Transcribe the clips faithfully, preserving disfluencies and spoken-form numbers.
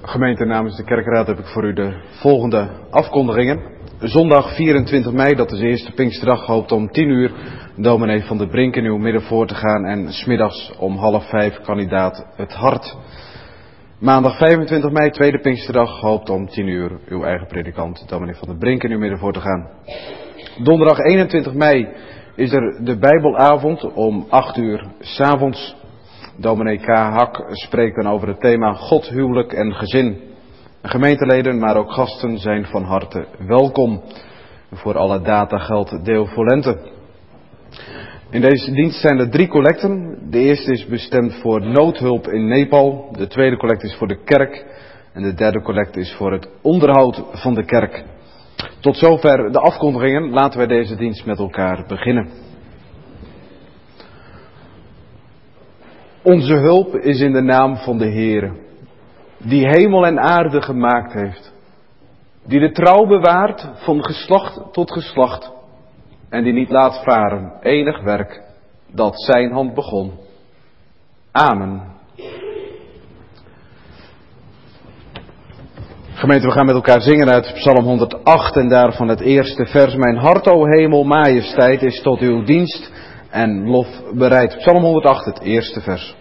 Gemeente, namens de kerkraad heb ik voor u de volgende afkondigingen. Zondag vierentwintig mei, dat is de eerste Pinksterdag, hoopt om tien uur dominee Van der Brink in uw midden voor te gaan en 's middags om half vijf kandidaat Het Hart. Maandag vijfentwintig mei, tweede Pinksterdag, hoopt om tien uur uw eigen predikant dominee Van der Brink in uw midden voor te gaan. Donderdag eenentwintig mei is er de Bijbelavond om acht uur 's avonds. Dominee K. Hak spreekt dan over het thema God, huwelijk en gezin. Gemeenteleden, maar ook gasten zijn van harte welkom. Voor alle data geldt deo volente. In deze dienst zijn er drie collecten. De eerste is bestemd voor noodhulp in Nepal. De tweede collect is voor de kerk. En de derde collect is voor het onderhoud van de kerk. Tot zover de afkondigingen. Laten wij deze dienst met elkaar beginnen. Onze hulp is in de naam van de Heere, die hemel en aarde gemaakt heeft, die de trouw bewaart van geslacht tot geslacht en die niet laat varen enig werk dat zijn hand begon. Amen. Gemeente, we gaan met elkaar zingen uit Psalm honderdacht en daarvan het eerste vers. Mijn hart, o hemel, majesteit, is tot uw dienst en lof bereid. Psalm honderdacht, het eerste vers.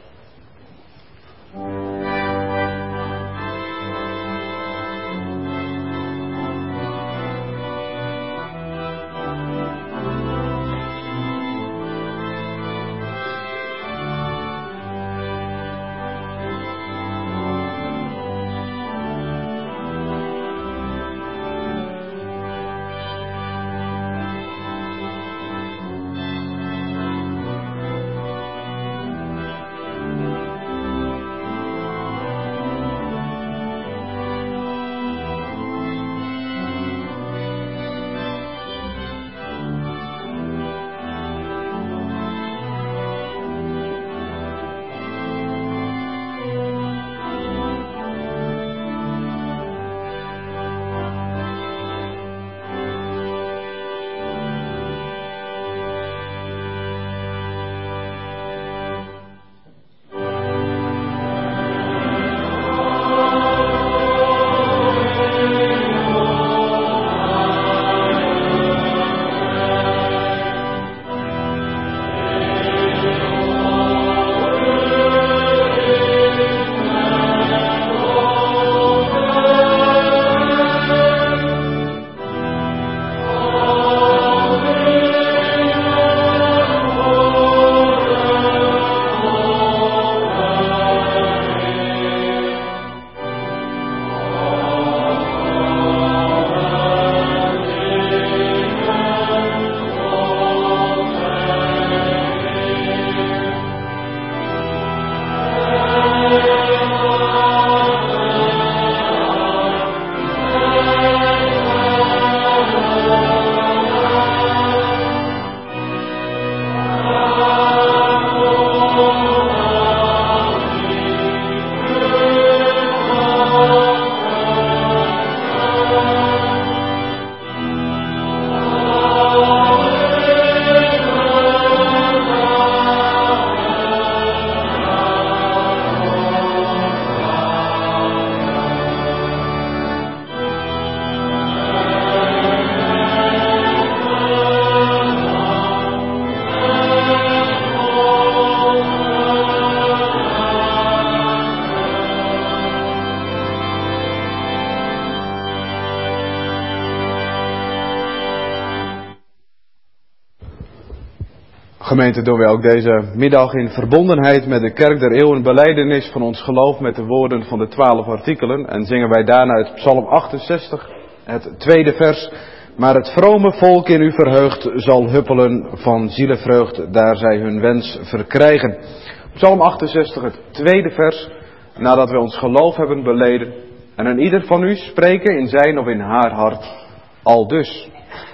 Gemeente, doen wij ook deze middag in verbondenheid met de kerk der eeuwen belijdenis van ons geloof met de woorden van de twaalf artikelen. En zingen wij daarna uit Psalm achtenzestig, het tweede vers. Maar het vrome volk in u verheugd zal huppelen van zielevreugd, daar zij hun wens verkrijgen. Psalm achtenzestig, het tweede vers, nadat wij ons geloof hebben beleden. En aan ieder van u spreken in zijn of in haar hart, aldus.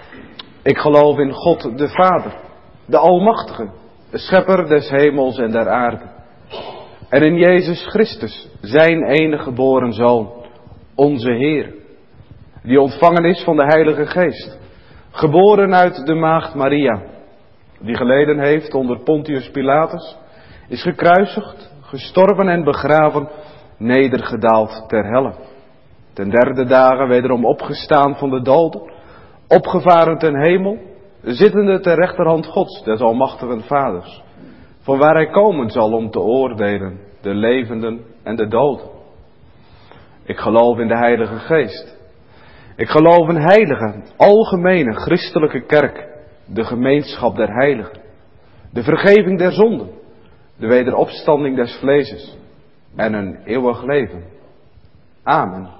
Ik geloof in God de Vader, de Almachtige, de Schepper des hemels en der aarde. En in Jezus Christus, zijn enige geboren Zoon, onze Heer, die ontvangen is van de Heilige Geest, geboren uit de maagd Maria, die geleden heeft onder Pontius Pilatus, is gekruisigd, gestorven en begraven, nedergedaald ter helle. Ten derde dagen wederom opgestaan van de doden, opgevaren ten hemel, zittende ter rechterhand Gods, des almachtigen Vaders, van waar hij komen zal om te oordelen de levenden en de doden. Ik geloof in de Heilige Geest. Ik geloof in heilige, algemene, christelijke kerk, de gemeenschap der heiligen, de vergeving der zonden, de wederopstanding des vleeses en een eeuwig leven. Amen.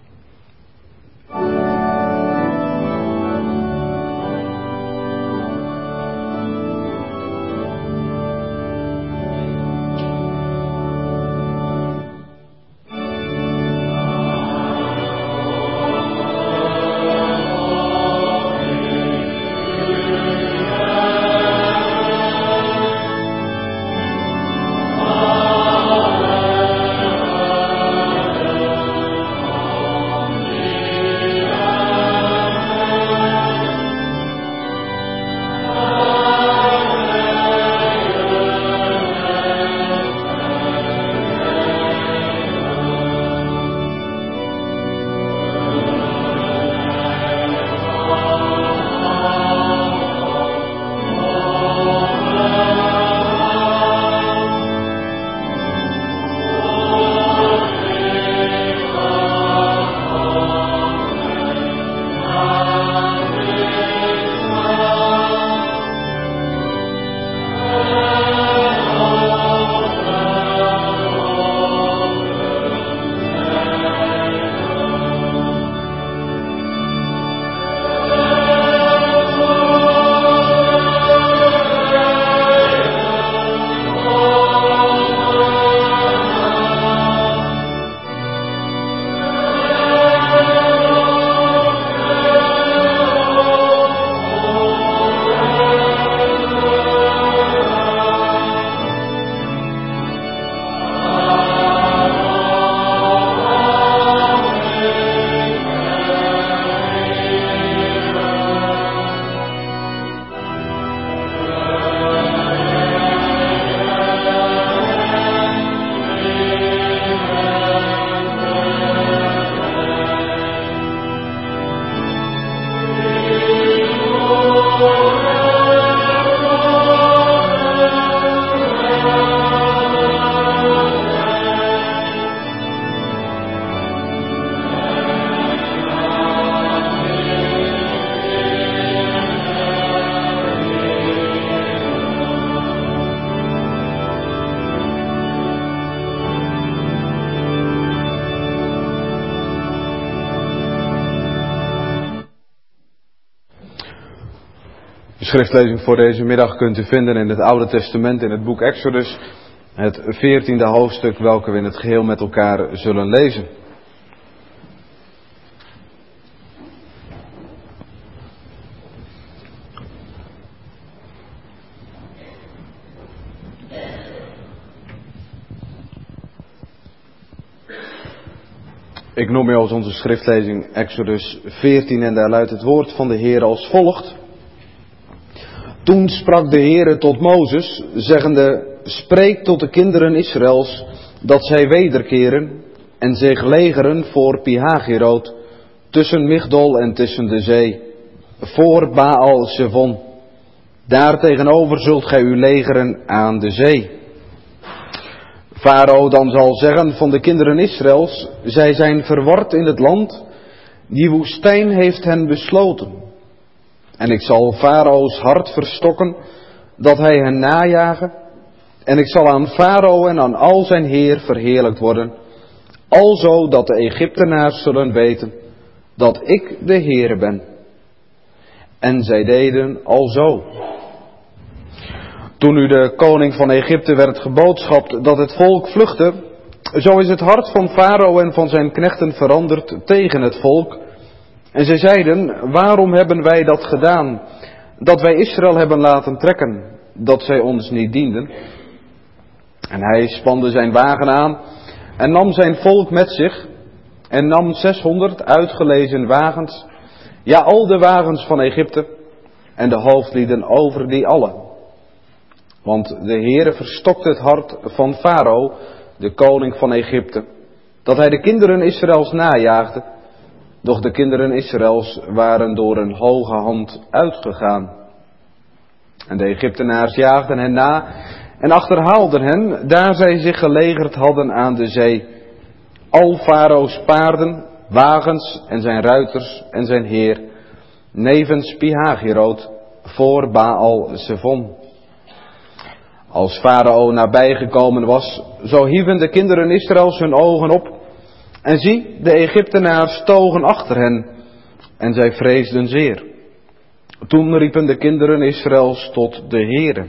De schriftlezing voor deze middag kunt u vinden in het Oude Testament in het boek Exodus, het veertiende hoofdstuk, welke we in het geheel met elkaar zullen lezen. Ik noem u als onze schriftlezing Exodus veertien en daar luidt het woord van de Heer als volgt. Toen sprak de Heere tot Mozes, zeggende, spreek tot de kinderen Israëls, dat zij wederkeren en zich legeren voor Pi-Hahiroth, tussen Migdol en tussen de zee, voor Baal-Zefon. Daartegenover zult gij u legeren aan de zee. Farao dan zal zeggen van de kinderen Israëls, zij zijn verward in het land, die woestijn heeft hen besloten. En ik zal Farao's hart verstokken, dat hij hen najagen. En ik zal aan Farao en aan al zijn heer verheerlijkt worden. Alzo dat de Egyptenaars zullen weten, dat ik de Heere ben. En zij deden alzo. Toen u de koning van Egypte werd geboodschapt dat het volk vluchtte, zo is het hart van Farao en van zijn knechten veranderd tegen het volk. En zij zeiden, waarom hebben wij dat gedaan, dat wij Israël hebben laten trekken, dat zij ons niet dienden? En hij spande zijn wagen aan en nam zijn volk met zich en nam zeshonderd uitgelezen wagens, ja al de wagens van Egypte en de hoofdlieden over die allen. Want de Heere verstokte het hart van Farao, de koning van Egypte, dat hij de kinderen Israëls najaagde. Doch de kinderen Israëls waren door een hoge hand uitgegaan. En de Egyptenaars jaagden hen na en achterhaalden hen, daar zij zich gelegerd hadden aan de zee. Al Farao's paarden, wagens en zijn ruiters en zijn heer, nevens Pi-Hahiroth, voor Baal-Zefon. Als Farao nabijgekomen was, zo hieven de kinderen Israëls hun ogen op, en zie, de Egyptenaars togen achter hen, en zij vreesden zeer. Toen riepen de kinderen Israëls tot de Heere.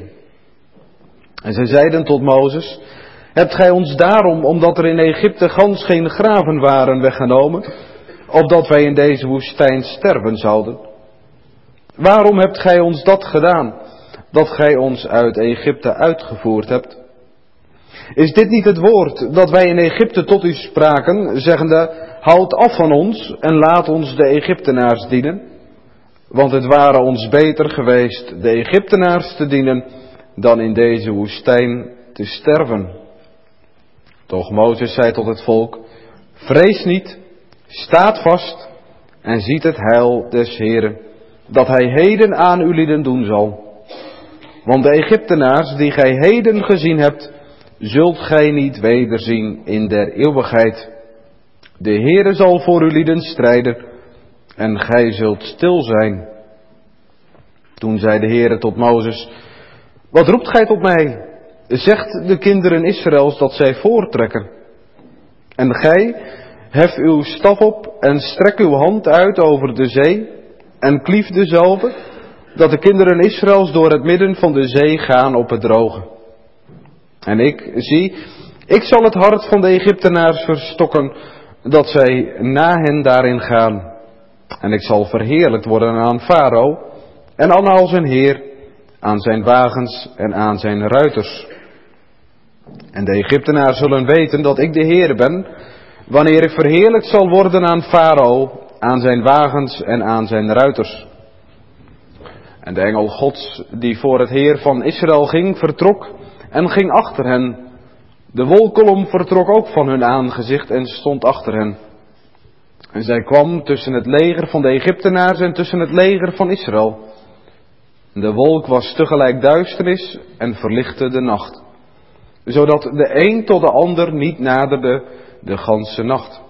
En zij zeiden tot Mozes: hebt gij ons daarom, omdat er in Egypte gans geen graven waren, weggenomen, opdat wij in deze woestijn sterven zouden? Waarom hebt gij ons dat gedaan, dat gij ons uit Egypte uitgevoerd hebt? Is dit niet het woord dat wij in Egypte tot u spraken, zeggende: houd af van ons en laat ons de Egyptenaars dienen? Want het ware ons beter geweest de Egyptenaars te dienen, dan in deze woestijn te sterven. Doch Mozes zei tot het volk: vrees niet, staat vast en ziet het heil des Heeren, dat hij heden aan uw lieden doen zal. Want de Egyptenaars die gij heden gezien hebt, zult gij niet wederzien in der eeuwigheid. De Heere zal voor uw lieden strijden, en gij zult stil zijn. Toen zei de Heere tot Mozes: wat roept gij tot mij? Zegt de kinderen Israëls dat zij voortrekken. En gij, hef uw staf op en strek uw hand uit over de zee, en klief dezelve, dat de kinderen Israëls door het midden van de zee gaan op het droge. En ik, zie, ik zal het hart van de Egyptenaars verstokken, dat zij na hen daarin gaan. En ik zal verheerlijkt worden aan Farao en aan al zijn heer, aan zijn wagens en aan zijn ruiters. En de Egyptenaars zullen weten dat ik de Heer ben, wanneer ik verheerlijkt zal worden aan Farao, aan zijn wagens en aan zijn ruiters. En de engel Gods, die voor het Heer van Israël ging, vertrok en ging achter hen. De wolkolom vertrok ook van hun aangezicht en stond achter hen. En zij kwam tussen het leger van de Egyptenaars en tussen het leger van Israël. De wolk was tegelijk duisternis en verlichtte de nacht, zodat de een tot de ander niet naderde de ganse nacht.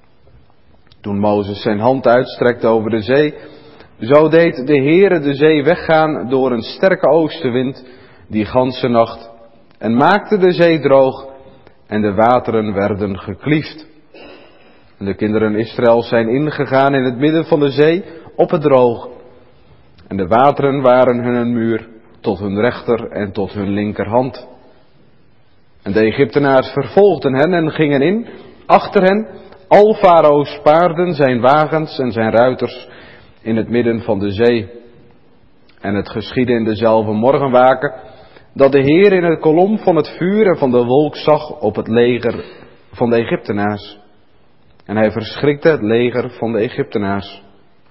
Toen Mozes zijn hand uitstrekte over de zee, zo deed de Heere de zee weggaan door een sterke oostenwind die ganse nacht, en maakte de zee droog en de wateren werden gekliefd. En de kinderen Israëls zijn ingegaan in het midden van de zee op het droog. En de wateren waren hun een muur tot hun rechter en tot hun linkerhand. En de Egyptenaars vervolgden hen en gingen in, achter hen, al Farao's paarden, zijn wagens en zijn ruiters, in het midden van de zee. En het geschiedde in dezelfde morgenwaken, dat de Heer in het kolom van het vuur en van de wolk zag op het leger van de Egyptenaars. En hij verschrikte het leger van de Egyptenaars.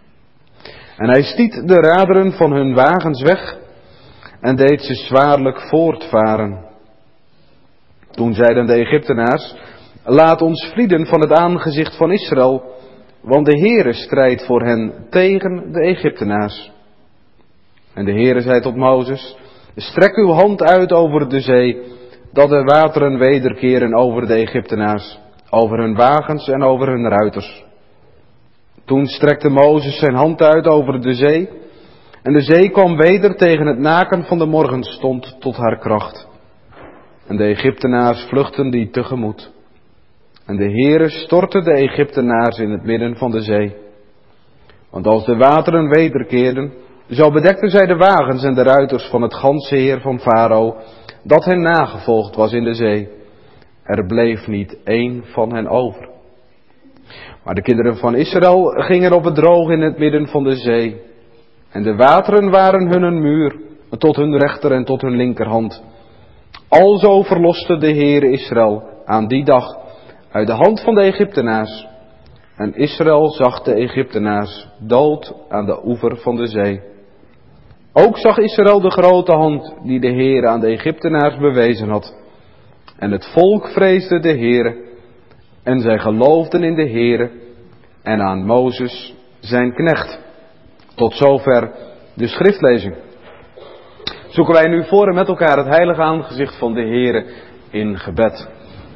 En hij stiet de raderen van hun wagens weg en deed ze zwaarlijk voortvaren. Toen zeiden de Egyptenaars: laat ons vlieden van het aangezicht van Israël, want de Heere strijdt voor hen tegen de Egyptenaars. En de Heere zei tot Mozes: strek uw hand uit over de zee, dat de wateren wederkeren over de Egyptenaars, over hun wagens en over hun ruiters. Toen strekte Mozes zijn hand uit over de zee, en de zee kwam weder tegen het naken van de morgenstond tot haar kracht. En de Egyptenaars vluchtten die tegemoet. En de Heere stortte de Egyptenaars in het midden van de zee. Want als de wateren wederkeerden, zo bedekten zij de wagens en de ruiters van het ganse heer van Farao, dat hen nagevolgd was in de zee. Er bleef niet één van hen over. Maar de kinderen van Israël gingen op het droog in het midden van de zee. En de wateren waren hun een muur, tot hun rechter en tot hun linkerhand. Alzo verloste de Heere Israël aan die dag uit de hand van de Egyptenaars. En Israël zag de Egyptenaars dood aan de oever van de zee. Ook zag Israël de grote hand die de Heere aan de Egyptenaars bewezen had. En het volk vreesde de Heere En zij geloofden in de Heere en aan Mozes zijn knecht. Tot zover de schriftlezing. Zoeken wij nu voor en met elkaar het heilige aangezicht van de Heere in gebed.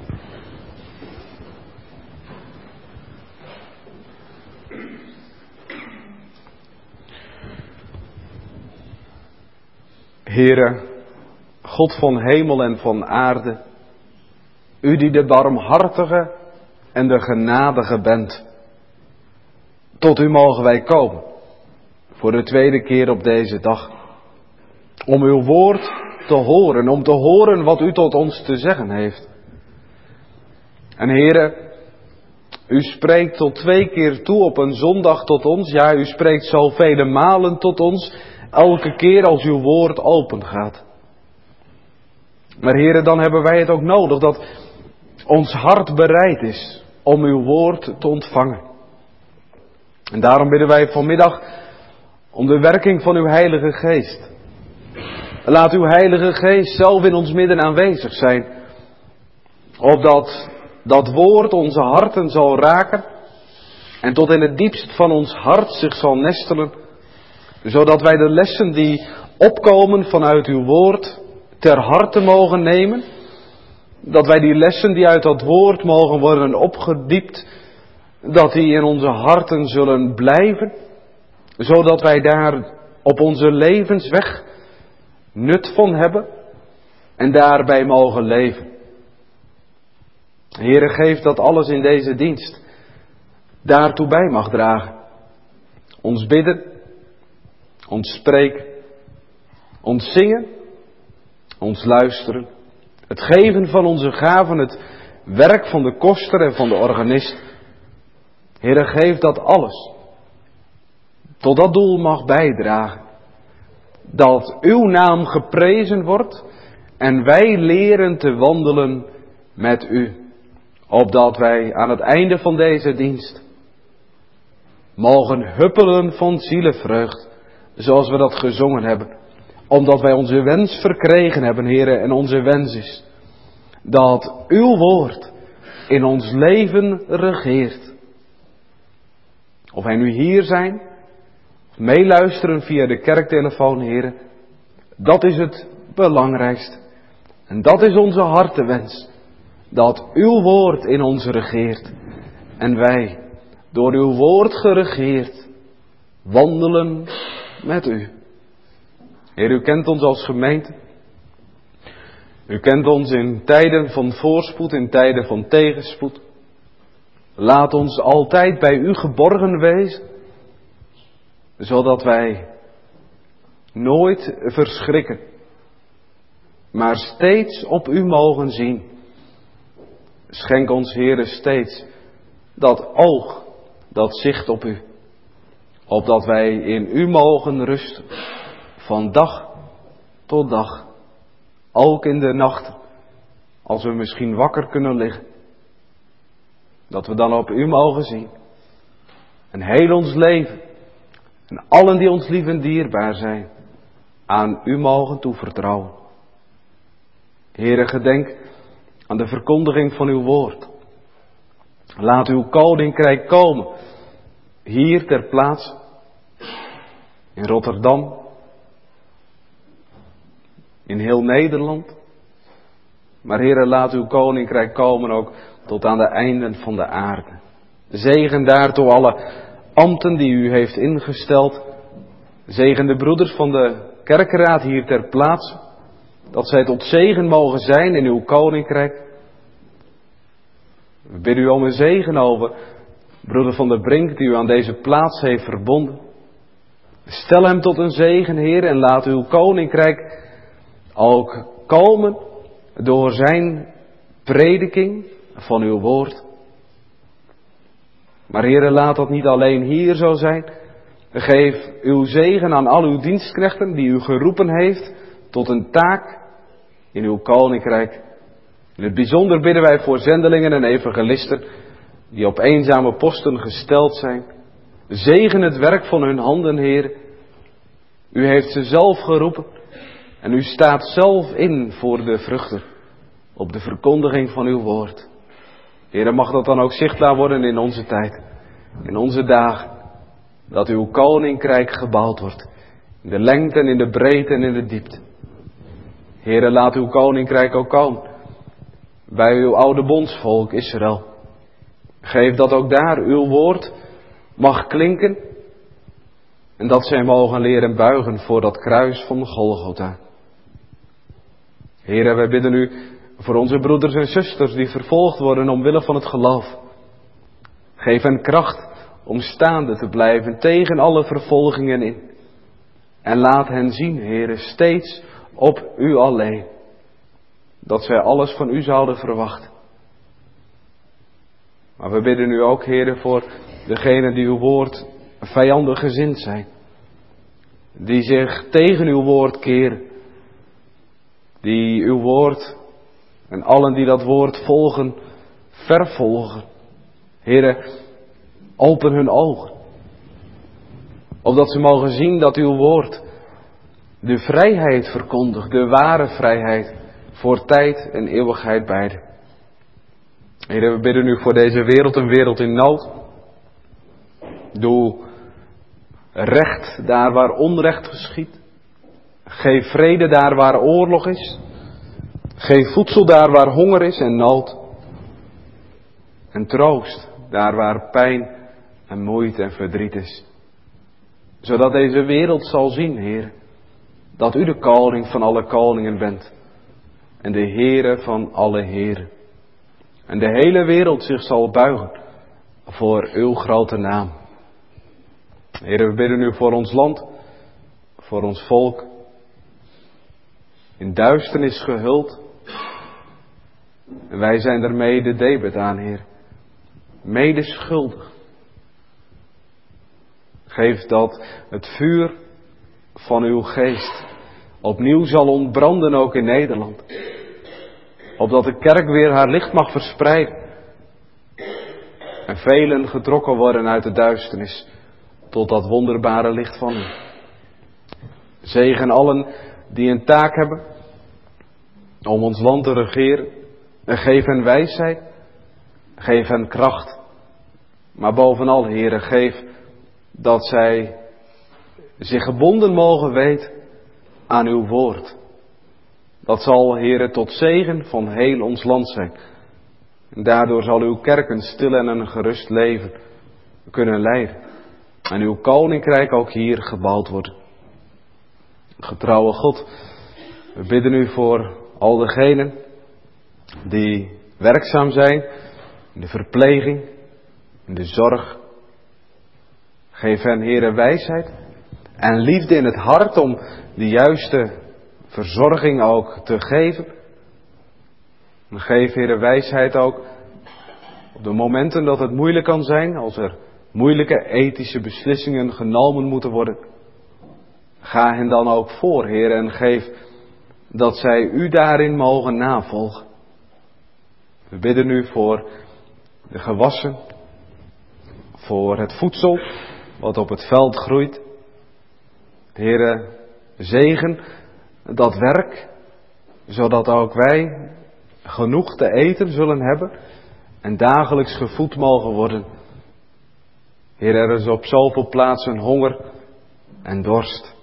Heere, God van hemel en van aarde, u die de barmhartige en de genadige bent. Tot u mogen wij komen, voor de tweede keer op deze dag, om uw woord te horen, om te horen wat u tot ons te zeggen heeft. En Heere, u spreekt tot twee keer toe op een zondag tot ons, ja, u spreekt zo vele malen tot ons, elke keer als uw woord open gaat. Maar Heere, dan hebben wij het ook nodig dat ons hart bereid is om uw woord te ontvangen. En daarom bidden wij vanmiddag om de werking van uw Heilige Geest. Laat uw Heilige Geest zelf in ons midden aanwezig zijn, opdat dat woord onze harten zal raken en tot in het diepst van ons hart zich zal nestelen, zodat wij de lessen die opkomen vanuit uw woord ter harte mogen nemen, dat wij die lessen die uit dat woord mogen worden opgediept, dat die in onze harten zullen blijven, zodat wij daar op onze levensweg nut van hebben en daarbij mogen leven. Heere, geef dat alles in deze dienst daartoe bij mag dragen. Ons bidden, ons spreken, ons zingen, ons luisteren, het geven van onze gaven, het werk van de koster en van de organist. Heere, geef dat alles tot dat doel mag bijdragen. Dat uw naam geprezen wordt en wij leren te wandelen met u. Opdat wij aan het einde van deze dienst mogen huppelen van zielenvreugd, zoals we dat gezongen hebben. Omdat wij onze wens verkregen hebben, Heere, en onze wens is dat uw woord in ons leven regeert. Of wij nu hier zijn, of meeluisteren via de kerktelefoon, Heere, dat is het belangrijkste. En dat is onze hartenwens. Dat uw woord in ons regeert. En wij, door uw woord geregeerd, wandelen met u. Heer, u kent ons als gemeente. U kent ons in tijden van voorspoed, in tijden van tegenspoed. Laat ons altijd bij u geborgen wezen, zodat wij nooit verschrikken, maar steeds op u mogen zien. Schenk ons, Heere, steeds dat oog, dat zicht op u, opdat wij in u mogen rusten, van dag tot dag, ook in de nachten, als we misschien wakker kunnen liggen, dat we dan op u mogen zien, en heel ons leven, en allen die ons lief en dierbaar zijn, aan u mogen toevertrouwen. Heere, gedenk aan de verkondiging van uw woord. Laat uw koninkrijk komen, hier ter plaatse, in Rotterdam, in heel Nederland. Maar Heere, laat uw koninkrijk komen ook tot aan de einden van de aarde. Zegen daartoe alle ambten die u heeft ingesteld. Zegen de broeders van de kerkenraad hier ter plaatse, dat zij tot zegen mogen zijn in uw koninkrijk. We bidden u om een zegen over broeder Van der Brink, die u aan deze plaats heeft verbonden. Stel hem tot een zegen, Heer, en laat uw koninkrijk ook komen door zijn prediking van uw woord. Maar Heer, laat dat niet alleen hier zo zijn. Geef uw zegen aan al uw dienstknechten die u geroepen heeft tot een taak in uw koninkrijk. In het bijzonder bidden wij voor zendelingen en evangelisten die op eenzame posten gesteld zijn. Zegen het werk van hun handen, Heer. U heeft ze zelf geroepen en u staat zelf in voor de vruchten op de verkondiging van uw woord. Heere, mag dat dan ook zichtbaar worden in onze tijd, in onze dagen. Dat uw koninkrijk gebouwd wordt. In de lengte en in de breedte en in de diepte. Heere, laat uw koninkrijk ook komen. Bij uw oude bondsvolk Israël. Geef dat ook daar uw woord mag klinken. En dat zij mogen leren buigen voor dat kruis van Golgotha. Heere, wij bidden u voor onze broeders en zusters die vervolgd worden omwille van het geloof. Geef hen kracht om staande te blijven tegen alle vervolgingen in. En laat hen zien, Heere, steeds op u alleen. Dat zij alles van u zouden verwachten. Maar we bidden u ook, Heere, voor degenen die uw woord vijandig gezind zijn. Die zich tegen uw woord keren. Die uw woord en allen die dat woord volgen, vervolgen. Heere, open hun ogen. Opdat ze mogen zien dat uw woord de vrijheid verkondigt, de ware vrijheid, voor tijd en eeuwigheid beide. Heere, we bidden u voor deze wereld, een wereld in nood. Doe recht daar waar onrecht geschiedt. Geef vrede daar waar oorlog is. Geef voedsel daar waar honger is en nood. En troost daar waar pijn en moeite en verdriet is. Zodat deze wereld zal zien, Heer, dat u de koning van alle koningen bent. En de Heere van alle heren. En de hele wereld zich zal buigen voor uw grote naam. Heer, we bidden u voor ons land, voor ons volk. In duisternis gehuld. En wij zijn er mede debet aan, Heer. Mede schuldig. Geef dat het vuur van uw geest opnieuw zal ontbranden ook in Nederland. Opdat de kerk weer haar licht mag verspreiden. En velen getrokken worden uit de duisternis tot dat wonderbare licht van u. Zegen allen die een taak hebben om ons land te regeren. En geef hen wijsheid. Geef hen kracht. Maar bovenal, Heere, geef dat zij zich gebonden mogen weten aan uw woord. Dat zal, Heere, tot zegen van heel ons land zijn. En daardoor zal uw kerk een stil en een gerust leven kunnen leiden. En uw koninkrijk ook hier gebouwd worden. Getrouwe God, we bidden u voor al degenen die werkzaam zijn in de verpleging, in de zorg. Geef hen, Heere, wijsheid en liefde in het hart om de juiste verzorging ook te geven. En geef, Heere, wijsheid ook op de momenten dat het moeilijk kan zijn, als er moeilijke ethische beslissingen genomen moeten worden. Ga hen dan ook voor, Heer, en geef dat zij u daarin mogen navolgen. We bidden u voor de gewassen, voor het voedsel wat op het veld groeit. Heere, zegen dat werk, zodat ook wij genoeg te eten zullen hebben en dagelijks gevoed mogen worden. Heer, er is op zoveel plaatsen honger en dorst.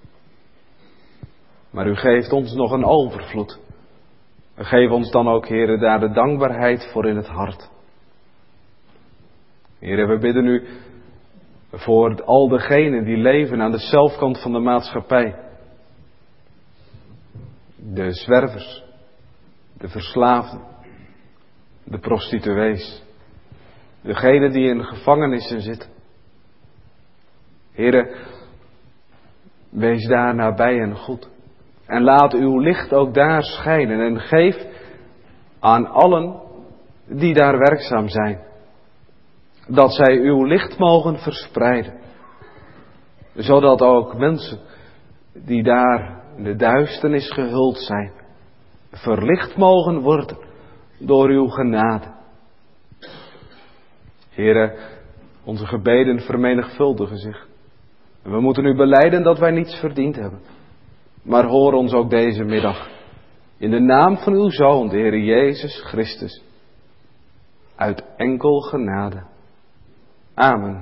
Maar u geeft ons nog een overvloed. Geef ons dan ook, Heer, daar de dankbaarheid voor in het hart. Heer, we bidden u voor al degenen die leven aan de zelfkant van de maatschappij. De zwervers, de verslaafden, de prostituees, degenen die in gevangenissen zitten. Heere, wees daar nabij en goed. En laat uw licht ook daar schijnen. En geef aan allen die daar werkzaam zijn, dat zij uw licht mogen verspreiden. Zodat ook mensen die daar in de duisternis gehuld zijn, verlicht mogen worden door uw genade. Heere, onze gebeden vermenigvuldigen zich. En we moeten u belijden dat wij niets verdiend hebben. Maar hoor ons ook deze middag. In de naam van uw Zoon, de Heer Jezus Christus. uit enkel genade. Amen.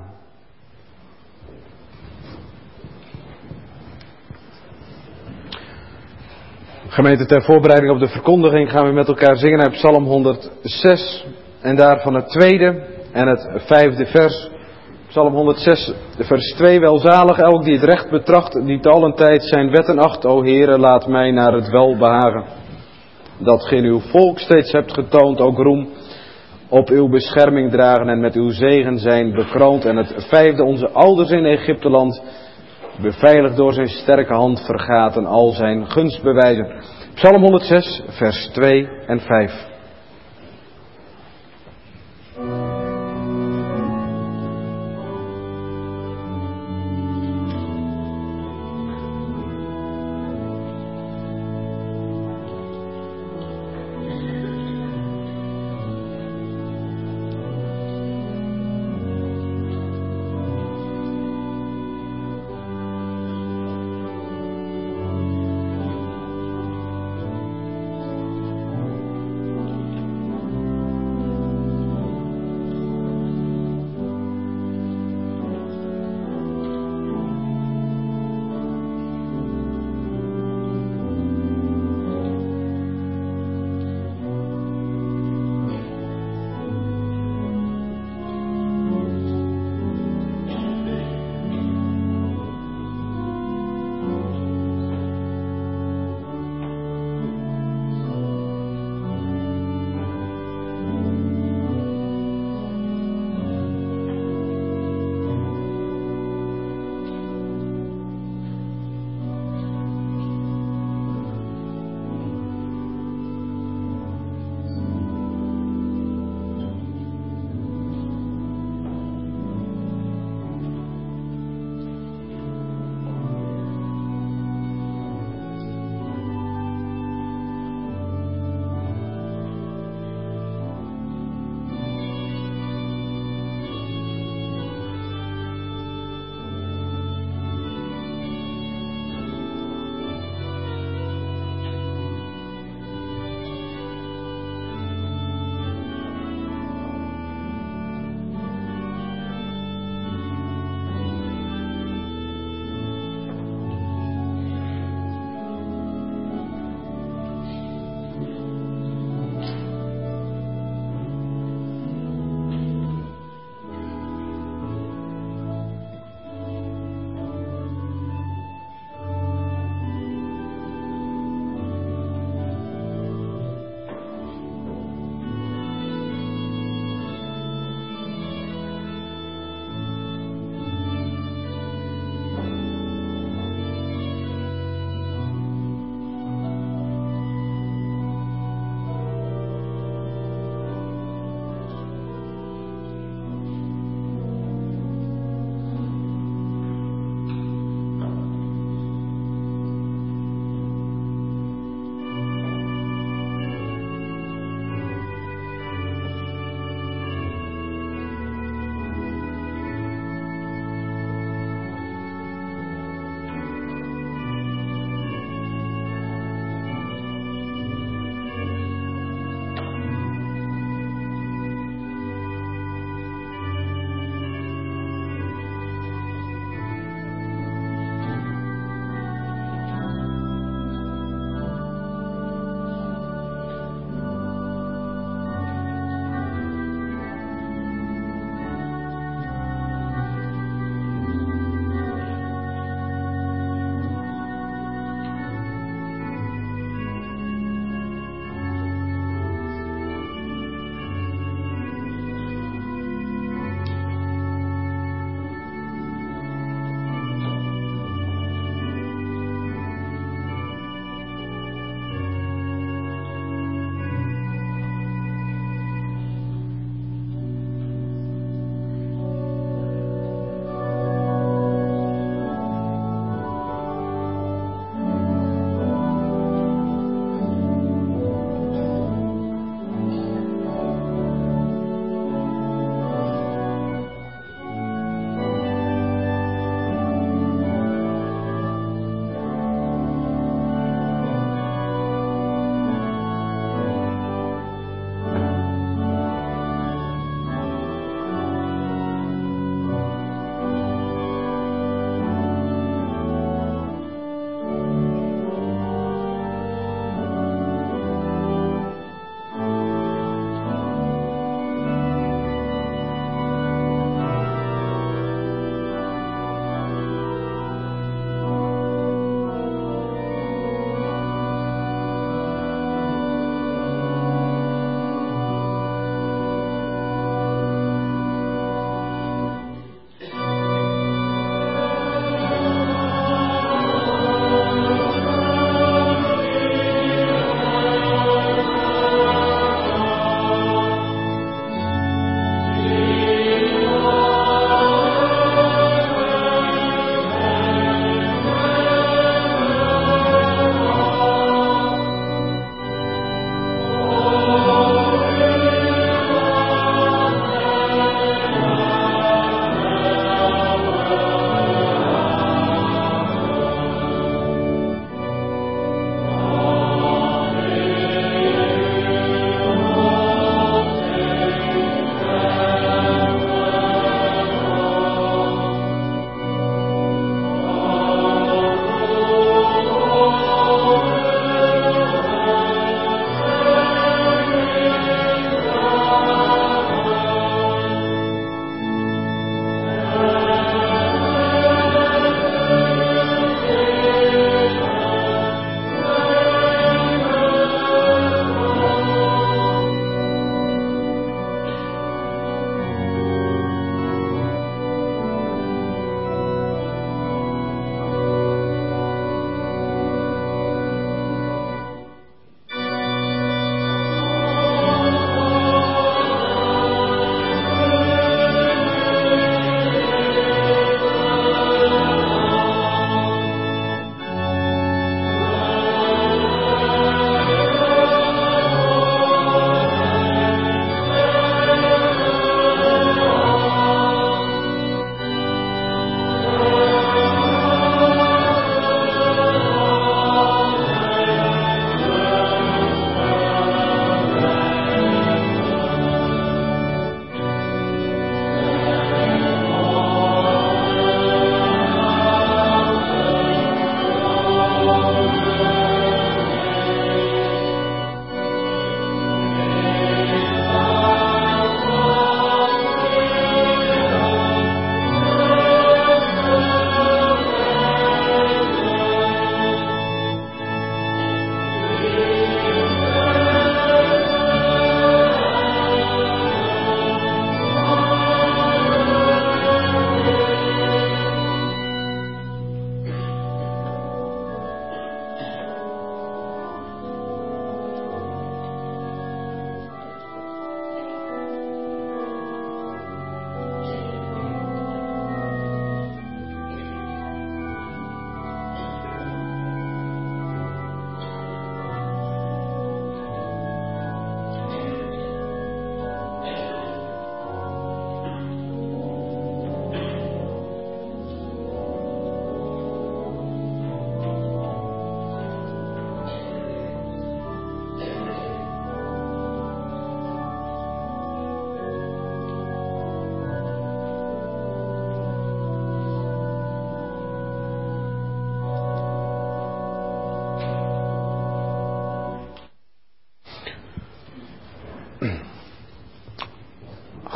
Gemeente, ter voorbereiding op de verkondiging gaan we met elkaar zingen uit Psalm honderdzes en daarvan het tweede en het vijfde vers. Psalm honderdzes, vers twee. Welzalig elk die het recht betracht, die te allen tijd zijn wetten acht. O Heere, laat mij naar het welbehagen. Dat ge in uw volk steeds hebt getoond, ook roem, op uw bescherming dragen en met uw zegen zijn bekroond. En het vijfde, onze ouders in Egypteland, beveiligd door zijn sterke hand, vergaten al zijn gunstbewijzen. Psalm honderdzes, vers twee en vijf.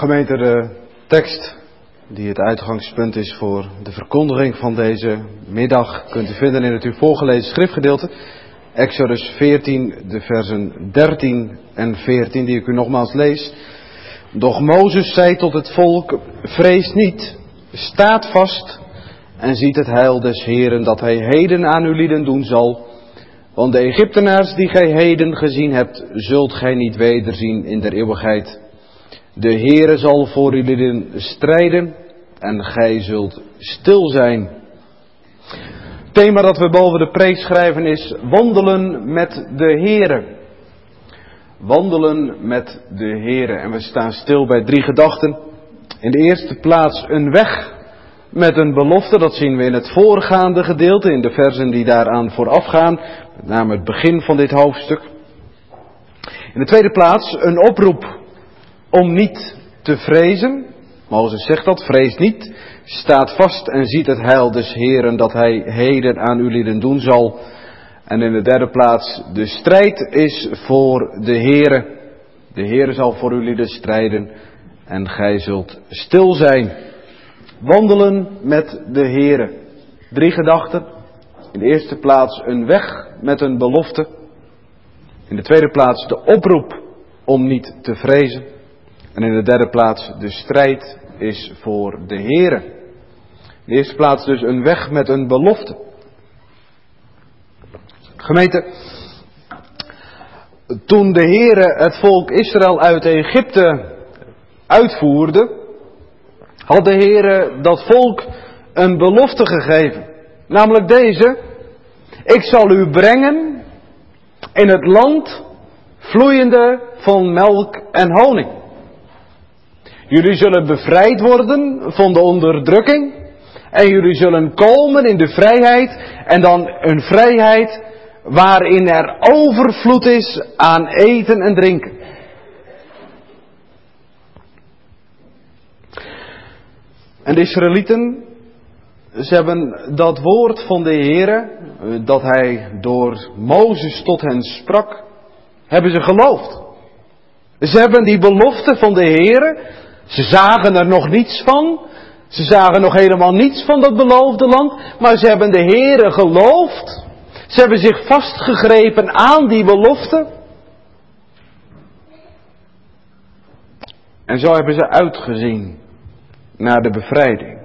Gemeente, de tekst die het uitgangspunt is voor de verkondiging van deze middag kunt u vinden in het u voorgelezen schriftgedeelte. Exodus veertien, de versen dertien en veertien, die ik u nogmaals lees. Doch Mozes zei tot het volk, vrees niet, staat vast en ziet het heil des Heeren dat hij heden aan uw lieden doen zal. Want de Egyptenaars die gij heden gezien hebt, zult gij niet wederzien in der eeuwigheid. De Heere zal voor uw lieden strijden en gij zult stil zijn. Het thema dat we boven de preek schrijven is wandelen met de Heere. Wandelen met de Heere. En we staan stil bij drie gedachten. In de eerste plaats een weg met een belofte. Dat zien we in het voorgaande gedeelte, in de versen die daaraan voorafgaan. Met name het begin van dit hoofdstuk. In de tweede plaats een oproep om niet te vrezen. Mozes zegt dat, vrees niet. Staat vast en ziet het heil des Heeren dat hij heden aan uw lieden doen zal. En in de derde plaats, de strijd is voor de Heere. De Heere zal voor uw lieden strijden en gij zult stil zijn. Wandelen met de Heere. Drie gedachten. In de eerste plaats een weg met een belofte. In de tweede plaats de oproep om niet te vrezen. En in de derde plaats de strijd is voor de Heere. In de eerste plaats dus een weg met een belofte. Gemeente, toen de Heere het volk Israël uit Egypte uitvoerde, had de Heere dat volk een belofte gegeven. Namelijk deze: ik zal u brengen in het land vloeiende van melk en honing. Jullie zullen bevrijd worden van de onderdrukking en jullie zullen komen in de vrijheid, en dan een vrijheid waarin er overvloed is aan eten en drinken. En de Israëlieten, ze hebben dat woord van de Heere, dat hij door Mozes tot hen sprak, hebben ze geloofd. Ze hebben die belofte van de Heere, ze zagen er nog niets van, ze zagen nog helemaal niets van dat beloofde land, maar ze hebben de Heere geloofd. Ze hebben zich vastgegrepen aan die belofte. En zo hebben ze uitgezien naar de bevrijding.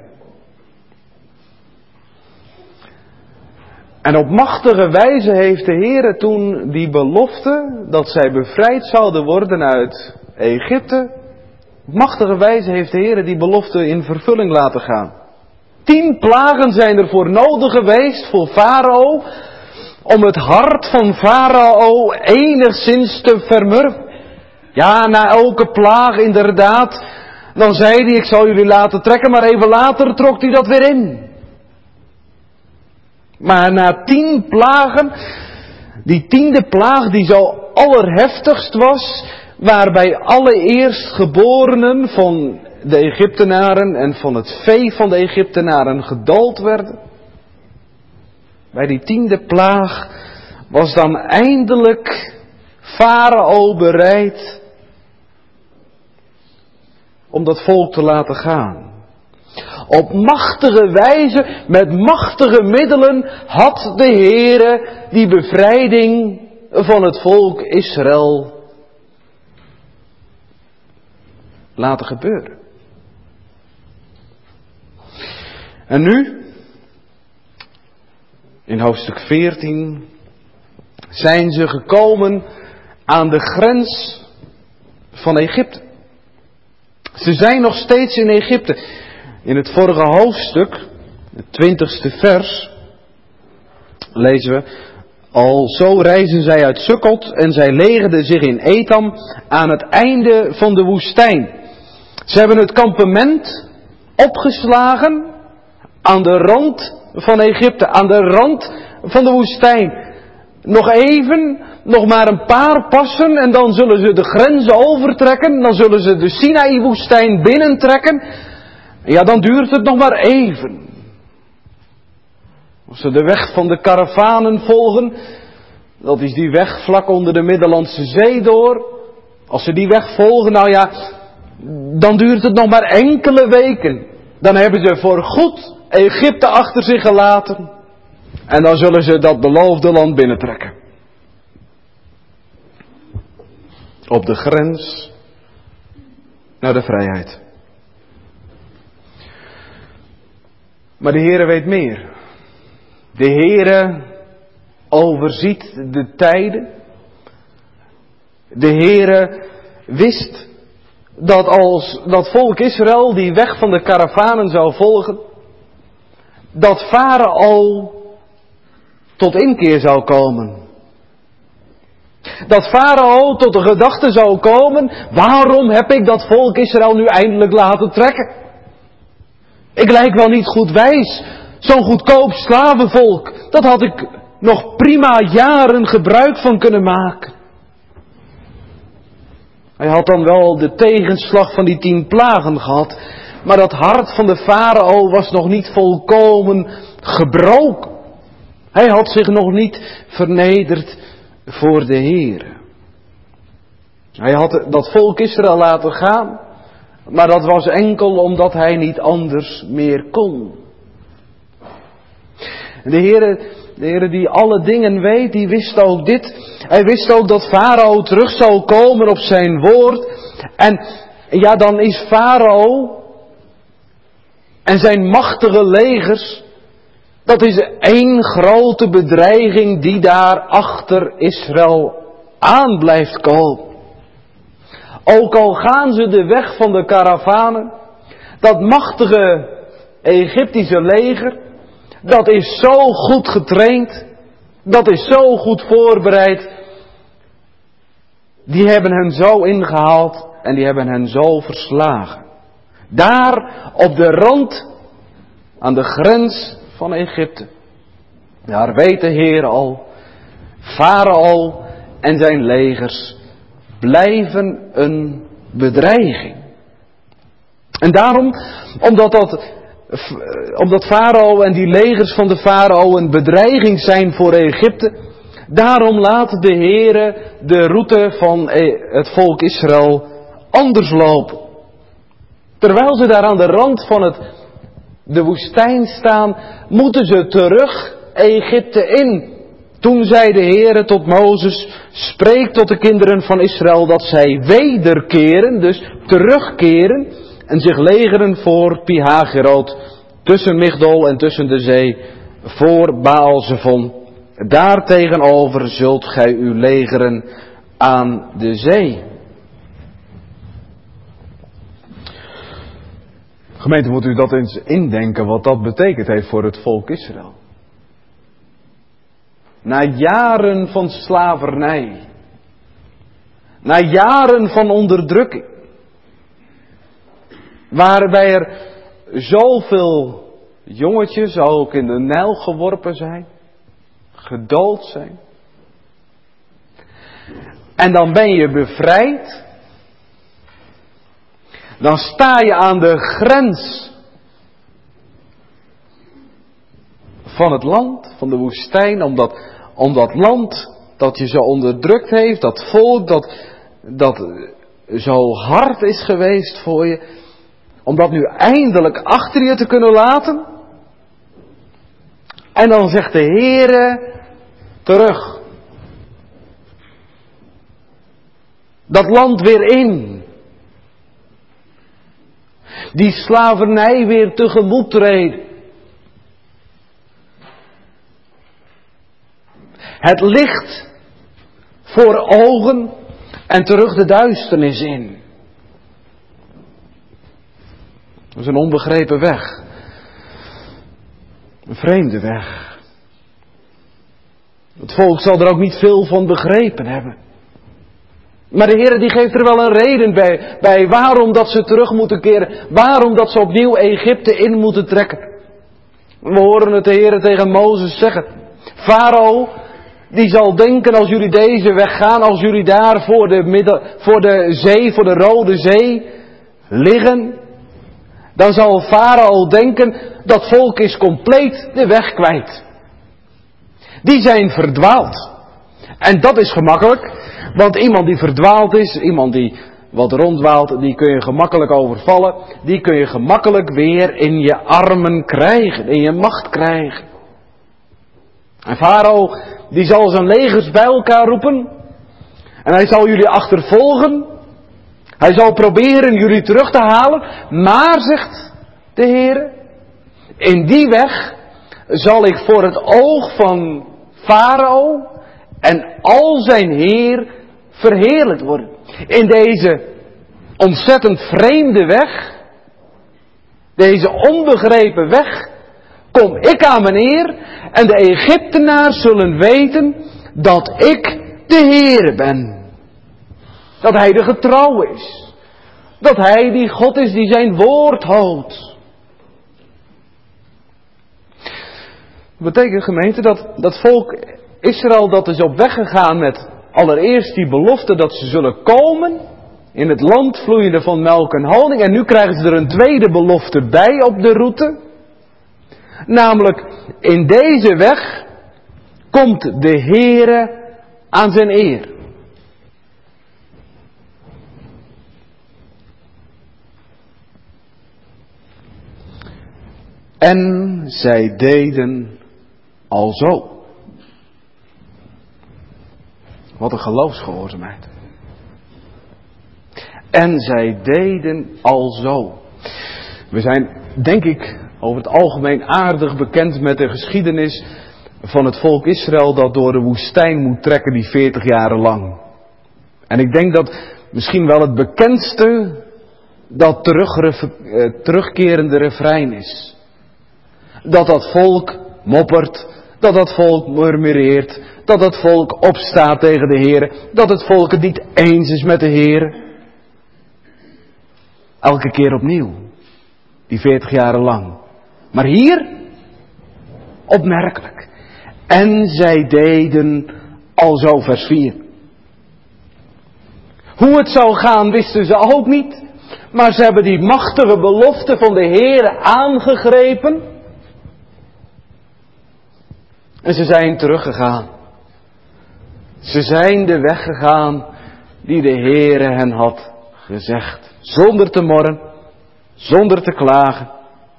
En op machtige wijze heeft de Heere toen die belofte dat zij bevrijd zouden worden uit Egypte. Op machtige wijze heeft de Heere die belofte in vervulling laten gaan. Tien plagen zijn er voor nodig geweest voor Farao, om het hart van Farao enigszins te vermurven. Ja, na elke plaag inderdaad, dan zei hij, ik zal jullie laten trekken, maar even later trok hij dat weer in. Maar na tien plagen, die tiende plaag die zo allerheftigst was, waarbij alle eerstgeborenen van de Egyptenaren en van het vee van de Egyptenaren gedood werden. Bij die tiende plaag was dan eindelijk Farao bereid om dat volk te laten gaan. Op machtige wijze, met machtige middelen, had de Heere die bevrijding van het volk Israël laten gebeuren. En nu, in hoofdstuk veertien, zijn ze gekomen aan de grens van Egypte. Ze zijn nog steeds in Egypte. In het vorige hoofdstuk, het twintigste vers, lezen we: al zo reizen zij uit Sukkot en zij legerden zich in Etam aan het einde van de woestijn. Ze hebben het kampement opgeslagen aan de rand van Egypte, aan de rand van de woestijn. Nog even, nog maar een paar passen en dan zullen ze de grenzen overtrekken, dan zullen ze de Sinaï-woestijn binnentrekken. Ja, dan duurt het nog maar even. Als ze de weg van de karavanen volgen, dat is die weg vlak onder de Middellandse Zee door. Als ze die weg volgen, nou ja, dan duurt het nog maar enkele weken. Dan hebben ze voorgoed Egypte achter zich gelaten. En dan zullen ze dat beloofde land binnentrekken. Op de grens naar de vrijheid. Maar de Heere weet meer. De Heere overziet de tijden. De Heere wist dat als dat volk Israël die weg van de karavanen zou volgen, dat Farao tot inkeer zou komen. Dat Farao tot de gedachte zou komen, waarom heb ik dat volk Israël nu eindelijk laten trekken? Ik lijk wel niet goed wijs. Zo'n goedkoop slavenvolk, dat had ik nog prima jaren gebruik van kunnen maken. Hij had dan wel de tegenslag van die tien plagen gehad, maar dat hart van de farao was nog niet volkomen gebroken. Hij had zich nog niet vernederd voor de Heere. Hij had dat volk Israël laten gaan, maar dat was enkel omdat hij niet anders meer kon. De Heere, de Heere die alle dingen weet, die wist ook dit. Hij wist ook dat Farao terug zou komen op zijn woord. En ja, dan is Farao en zijn machtige legers, dat is één grote bedreiging die daar achter Israël aan blijft komen. Ook al gaan ze de weg van de karavanen, dat machtige Egyptische leger, dat is zo goed getraind, dat is zo goed voorbereid. Die hebben hen zo ingehaald en die hebben hen zo verslagen. Daar op de rand, aan de grens van Egypte. Daar weet de Heer al, Farao en zijn legers blijven een bedreiging. En daarom, omdat dat, omdat Farao en die legers van de Farao een bedreiging zijn voor Egypte, daarom laat de Heere de route van het volk Israël anders lopen. Terwijl ze daar aan de rand van het, de woestijn staan, moeten ze terug Egypte in. Toen zei de Heere tot Mozes, spreek tot de kinderen van Israël dat zij wederkeren, dus terugkeren, en zich legeren voor Pi-Hahiroth, tussen Migdol en tussen de zee, voor Baal-Zephon. Daartegenover zult gij u legeren aan de zee. Gemeente, moet u dat eens indenken wat dat betekent heeft voor het volk Israël. Na jaren van slavernij, na jaren van onderdrukking, waarbij er zoveel jongetjes ook in de Nijl geworpen zijn, gedood zijn. En dan ben je bevrijd. Dan sta je aan de grens van het land, van de woestijn, om dat, om dat land dat je zo onderdrukt heeft, dat volk dat, dat zo hard is geweest voor je, om dat nu eindelijk achter je te kunnen laten. En dan zegt de Heere terug. Dat land weer in. Die slavernij weer tegemoet treden. Het licht voor ogen en terug de duisternis in. Dat is een onbegrepen weg. Een vreemde weg. Het volk zal er ook niet veel van begrepen hebben. Maar de Heer die geeft er wel een reden bij, bij waarom dat ze terug moeten keren. Waarom dat ze opnieuw Egypte in moeten trekken. We horen het de Heer tegen Mozes zeggen. Farao, die zal denken als jullie deze weg gaan, als jullie daar voor de, midden, voor de zee, voor de Rode Zee liggen. Dan zal Farao denken, dat volk is compleet de weg kwijt. Die zijn verdwaald. En dat is gemakkelijk. Want iemand die verdwaald is, iemand die wat rondwaalt, die kun je gemakkelijk overvallen. Die kun je gemakkelijk weer in je armen krijgen, in je macht krijgen. En Farao, die zal zijn legers bij elkaar roepen. En hij zal jullie achtervolgen. Hij zal proberen jullie terug te halen. Maar, zegt de Heer, in die weg zal ik voor het oog van Farao en al zijn heer verheerlijkt worden. In deze ontzettend vreemde weg, deze onbegrepen weg, kom ik aan mijn eer en de Egyptenaars zullen weten dat ik de Heere ben. Dat Hij de getrouw is. Dat Hij die God is die zijn woord houdt. Dat betekent, gemeente, dat dat volk Israël dat is op weg gegaan met allereerst die belofte dat ze zullen komen in het land vloeiende van melk en honing. En nu krijgen ze er een tweede belofte bij op de route. Namelijk, in deze weg komt de Heere aan zijn eer. En zij deden alzo. Wat een geloofsgehoorzaamheid. En zij deden alzo. We zijn, denk ik, over het algemeen aardig bekend met de geschiedenis van het volk Israël dat door de woestijn moet trekken die veertig jaren lang. En ik denk dat misschien wel het bekendste dat terugkerende refrein is. Dat dat volk moppert, dat dat volk murmureert, dat dat volk opstaat tegen de Heer, dat het volk het niet eens is met de Heer. Elke keer opnieuw, die veertig jaren lang. Maar hier, opmerkelijk. En zij deden alzo, vers vier. Hoe het zou gaan wisten ze ook niet, maar ze hebben die machtige belofte van de Heer aangegrepen. En ze zijn teruggegaan. Ze zijn de weg gegaan die de Heere hen had gezegd. Zonder te morren, zonder te klagen.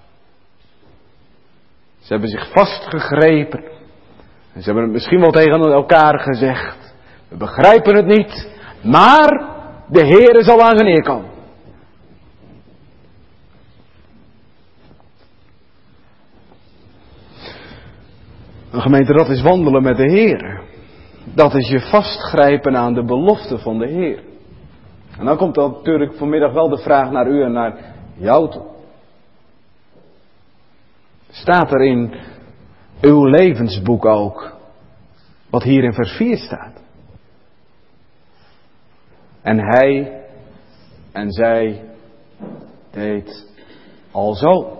Ze hebben zich vastgegrepen. En ze hebben het misschien wel tegen elkaar gezegd. We begrijpen het niet, maar de Heere zal aan zijn eer komen. Een gemeente, dat is wandelen met de Heer. Dat is je vastgrijpen aan de belofte van de Heer. En dan komt dan natuurlijk vanmiddag wel de vraag naar u en naar jou toe. Staat er in uw levensboek ook wat hier in vers vier staat? En hij en zij deed alzo.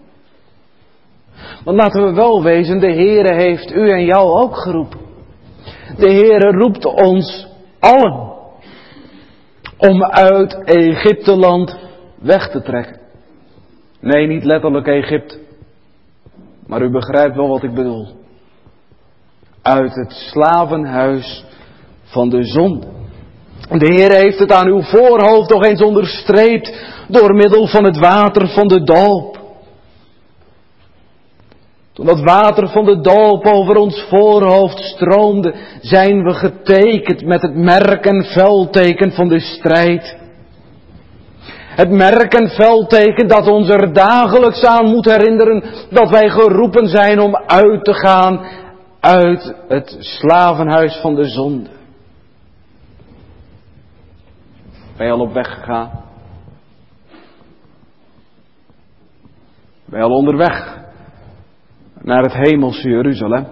Want laten we wel wezen, de Heere heeft u en jou ook geroepen. De Heere roept ons allen om uit Egypteland weg te trekken. Nee, niet letterlijk Egypte. Maar u begrijpt wel wat ik bedoel. Uit het slavenhuis van de zonde. De Heer heeft het aan uw voorhoofd nog eens onderstreept door middel van het water van de doop. Toen dat water van de doop over ons voorhoofd stroomde, zijn we getekend met het merk en veldteken van de strijd. Het merk en veldteken dat ons er dagelijks aan moet herinneren dat wij geroepen zijn om uit te gaan uit het slavenhuis van de zonde. Ben je al op weg gegaan? Ben je al onderweg naar het hemelse Jeruzalem?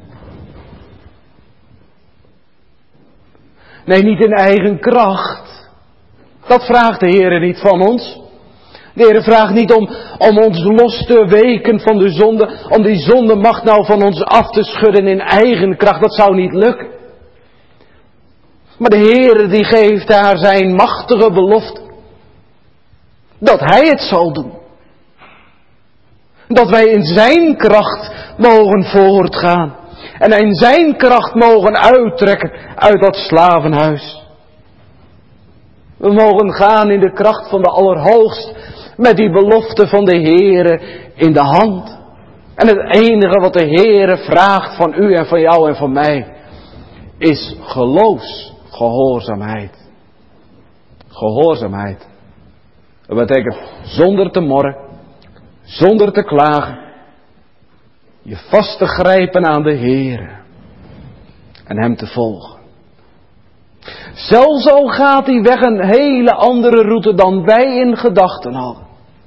Nee, niet in eigen kracht. Dat vraagt de Heer niet van ons. De Heer vraagt niet om, om ons los te weken van de zonde, om die zondemacht nou van ons af te schudden in eigen kracht. Dat zou niet lukken. Maar de Heer die geeft daar zijn machtige belofte. Dat Hij het zal doen. Dat wij in zijn kracht mogen voortgaan. En in zijn kracht mogen uittrekken uit dat slavenhuis. We mogen gaan in de kracht van de Allerhoogst met die belofte van de Heere in de hand. En het enige wat de Heere vraagt van u en van jou en van mij is geloofsgehoorzaamheid. Gehoorzaamheid. Dat betekent zonder te morren, zonder te klagen, je vast te grijpen aan de Heere en hem te volgen. Zelfs al gaat die weg een hele andere route dan wij in gedachten hadden.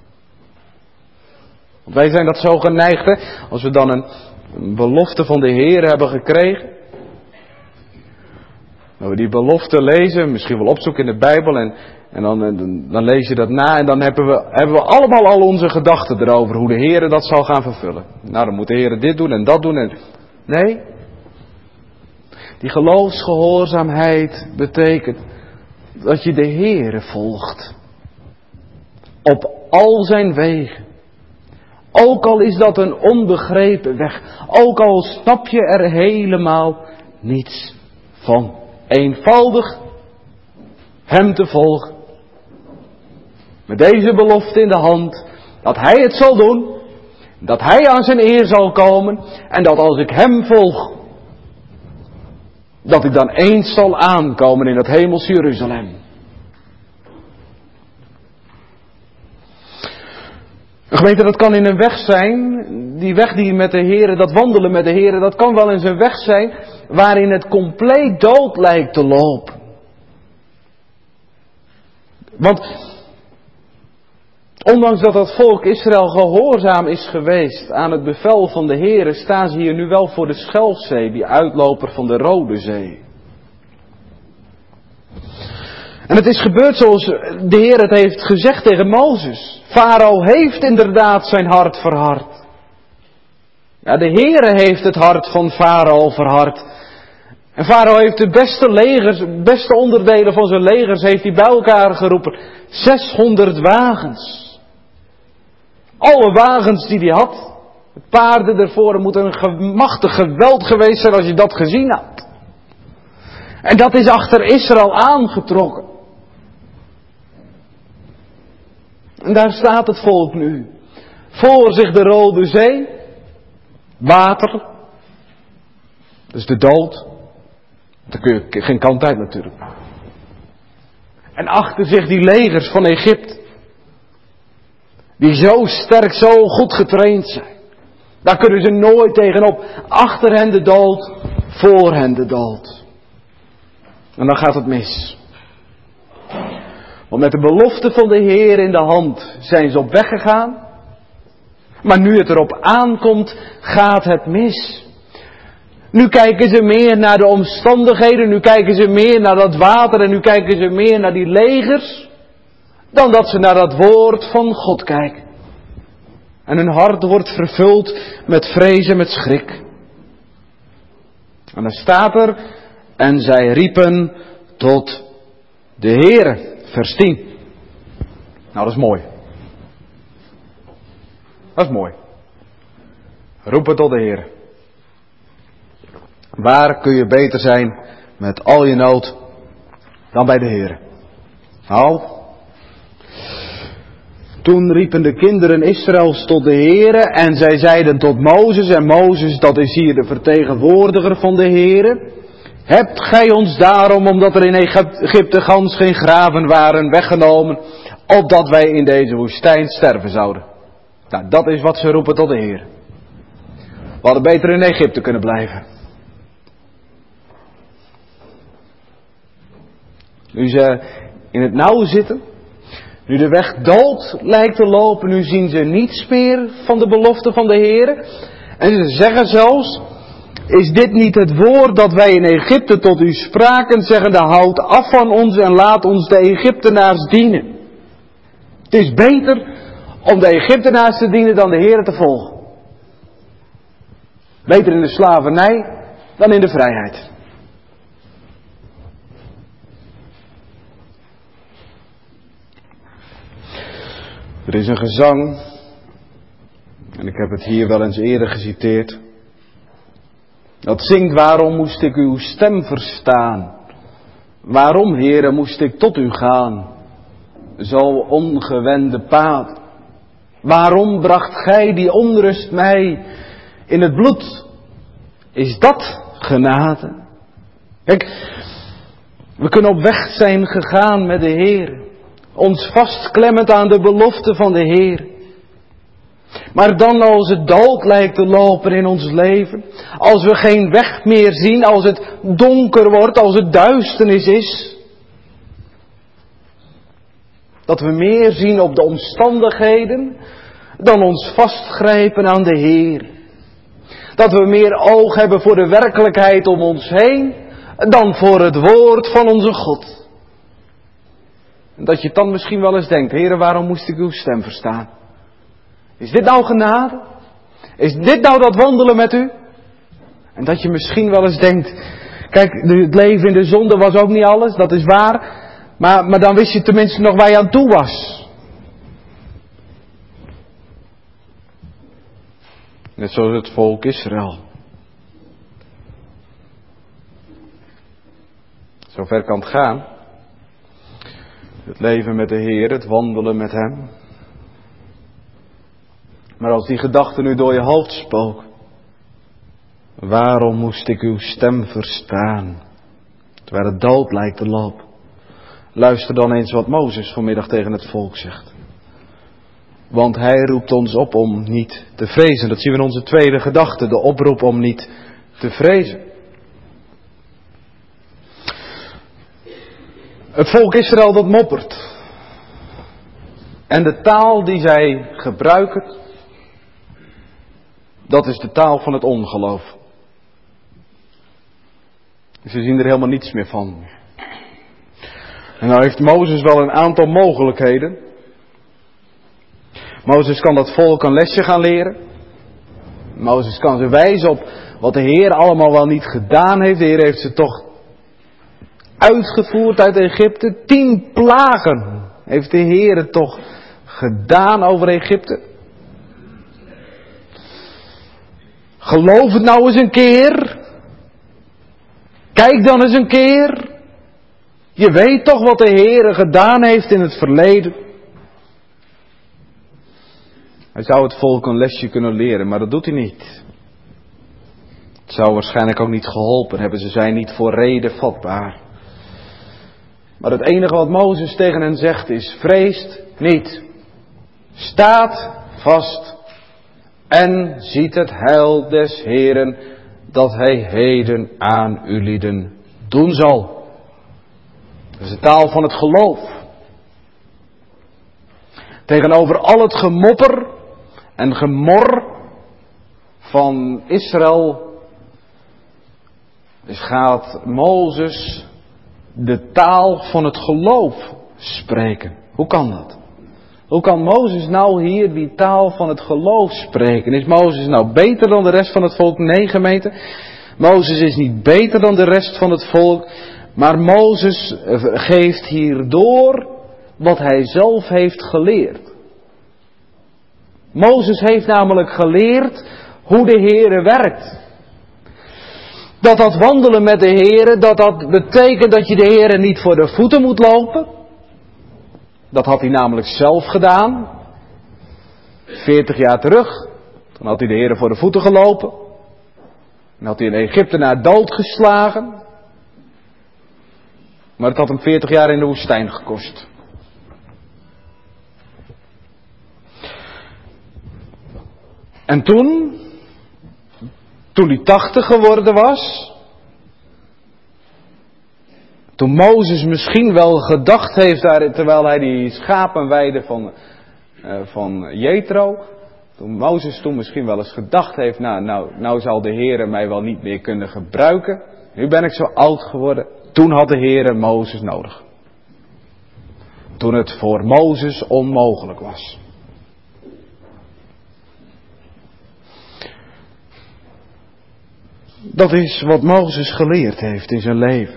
Want wij zijn dat zo geneigd, hè? Als we dan een, een belofte van de Heer hebben gekregen. Dat we die belofte lezen, misschien wel opzoeken in de Bijbel. En, en dan, dan, dan lees je dat na en dan hebben we, hebben we allemaal al onze gedachten erover. Hoe de Heer dat zal gaan vervullen. Nou, dan moet de Heer dit doen en dat doen. En... Nee. Die geloofsgehoorzaamheid betekent dat je de Heere volgt. Op al zijn wegen. Ook al is dat een onbegrepen weg. Ook al snap je er helemaal niets van. Eenvoudig hem te volgen. Met deze belofte in de hand. Dat hij het zal doen. Dat hij aan zijn eer zal komen. En dat als ik hem volg. Dat ik dan eens zal aankomen in het hemels Jeruzalem. Gemeente, dat kan in een weg zijn. Die weg die met de Heere, dat wandelen met de Heere, dat kan wel eens een weg zijn waarin het compleet dood lijkt te lopen. Want ondanks dat het volk Israël gehoorzaam is geweest aan het bevel van de Heere, staan ze hier nu wel voor de Schelfzee, die uitloper van de Rode Zee. En het is gebeurd zoals de Heer het heeft gezegd tegen Mozes. Farao heeft inderdaad zijn hart verhard. Ja, de Heere heeft het hart van Farao verhard. En Farao heeft de beste legers, de beste onderdelen van zijn legers heeft hij bij elkaar geroepen. zeshonderd wagens. Alle wagens die hij had. Paarden ervoor, moet een machtig geweld geweest zijn als je dat gezien had. En dat is achter Israël aangetrokken. En daar staat het volk nu. Voor zich de Rode Zee. Water. Dus de dood. Daar kun je geen kant uit natuurlijk. En achter zich die legers van Egypte. Die zo sterk, zo goed getraind zijn. Daar kunnen ze nooit tegenop. Achter hen de dood. Voor hen de dood. En dan gaat het mis. Want met de belofte van de Heer in de hand zijn ze op weg gegaan. Maar nu het erop aankomt, gaat het mis. Nu kijken ze meer naar de omstandigheden, nu kijken ze meer naar dat water en nu kijken ze meer naar die legers. Dan dat ze naar dat woord van God kijken. En hun hart wordt vervuld met vrees en met schrik. En dan staat er, en zij riepen tot de Heere. Vers tien. Nou, dat is mooi. Dat is mooi. Roepen tot de Heer. Waar kun je beter zijn met al je nood dan bij de Heer? Nou, toen riepen de kinderen Israëls tot de Heere en zij zeiden tot Mozes, en Mozes, dat is hier de vertegenwoordiger van de Heere. Hebt gij ons daarom, omdat er in Egypte gans geen graven waren, weggenomen, opdat wij in deze woestijn sterven zouden? Nou, dat is wat ze roepen tot de Heer. We hadden beter in Egypte kunnen blijven. Nu ze in het nauw zitten, nu de weg dood lijkt te lopen, nu zien ze niets meer van de belofte van de Heer. En ze zeggen zelfs, is dit niet het woord dat wij in Egypte tot u spraken, zeggende, houd af van ons en laat ons de Egyptenaars dienen. Het is beter om de Egyptenaars te dienen dan de Heer te volgen. Beter in de slavernij dan in de vrijheid. Er is een gezang, en ik heb het hier wel eens eerder geciteerd, dat zingt, waarom moest ik uw stem verstaan, Waarom, Heere, moest ik tot u gaan, zo ongewende paad? Waarom bracht gij die onrust mij in het bloed? Is dat genade? Kijk, we kunnen op weg zijn gegaan met de Heer, ons vastklemmend aan de belofte van de Heer. Maar dan als het dood lijkt te lopen in ons leven, als we geen weg meer zien, als het donker wordt, als het duisternis is, dat we meer zien op de omstandigheden dan ons vastgrijpen aan de Heer. Dat we meer oog hebben voor de werkelijkheid om ons heen dan voor het woord van onze God. En dat je dan misschien wel eens denkt, Heere, waarom moest ik uw stem verstaan? Is dit nou genade? Is dit nou dat wandelen met u? En dat je misschien wel eens denkt, kijk, het leven in de zonde was ook niet alles, dat is waar. Maar, maar dan wist je tenminste nog waar je aan toe was. Net zoals het volk Israël. Zover kan het gaan. Het leven met de Heer, het wandelen met Hem. Maar als die gedachte nu door je hoofd spook. Waarom moest ik uw stem verstaan? Terwijl het dood lijkt te lopen. Luister dan eens wat Mozes vanmiddag tegen het volk zegt. Want hij roept ons op om niet te vrezen. Dat zien we in onze tweede gedachte. De oproep om niet te vrezen. Het volk Israël dat moppert. En de taal die zij gebruiken, dat is de taal van het ongeloof. Ze zien er helemaal niets meer van. En nou heeft Mozes wel een aantal mogelijkheden. Mozes kan dat volk een lesje gaan leren. Mozes kan ze wijzen op wat de Heer allemaal wel niet gedaan heeft. De Heer heeft ze toch uitgevoerd uit Egypte. Tien plagen heeft de Heer het toch gedaan over Egypte. Geloof het nou eens een keer. Kijk dan eens een keer. Je weet toch wat de Heer gedaan heeft in het verleden. Hij zou het volk een lesje kunnen leren, maar dat doet hij niet. Het zou waarschijnlijk ook niet geholpen hebben. Ze zijn niet voor reden vatbaar. Maar het enige wat Mozes tegen hen zegt is, vreest niet. Staat vast en ziet het heil des Heeren dat hij heden aan u lieden doen zal. Dat is de taal van het geloof. Tegenover al het gemopper en gemor van Israël dus gaat Mozes de taal van het geloof spreken. Hoe kan dat? Hoe kan Mozes nou hier die taal van het geloof spreken? Is Mozes nou beter dan de rest van het volk? Nee, gemeente. Mozes is niet beter dan de rest van het volk. Maar Mozes geeft hierdoor wat hij zelf heeft geleerd. Mozes heeft namelijk geleerd hoe de Heere werkt. Dat dat wandelen met de Heere, dat dat betekent dat je de Heere niet voor de voeten moet lopen. Dat had hij namelijk zelf gedaan. Veertig jaar terug. Dan had hij de Heere voor de voeten gelopen. En had hij een Egyptenaar doodgeslagen. Maar het had hem veertig jaar in de woestijn gekost. En toen, toen hij tachtig geworden was, toen Mozes misschien wel gedacht heeft, terwijl hij die schapen weidde van, uh, van Jethro, toen Mozes toen misschien wel eens gedacht heeft, nou, nou, nou zal de Heere mij wel niet meer kunnen gebruiken, nu ben ik zo oud geworden, toen had de Heere Mozes nodig. Toen het voor Mozes onmogelijk was. Dat is wat Mozes geleerd heeft in zijn leven.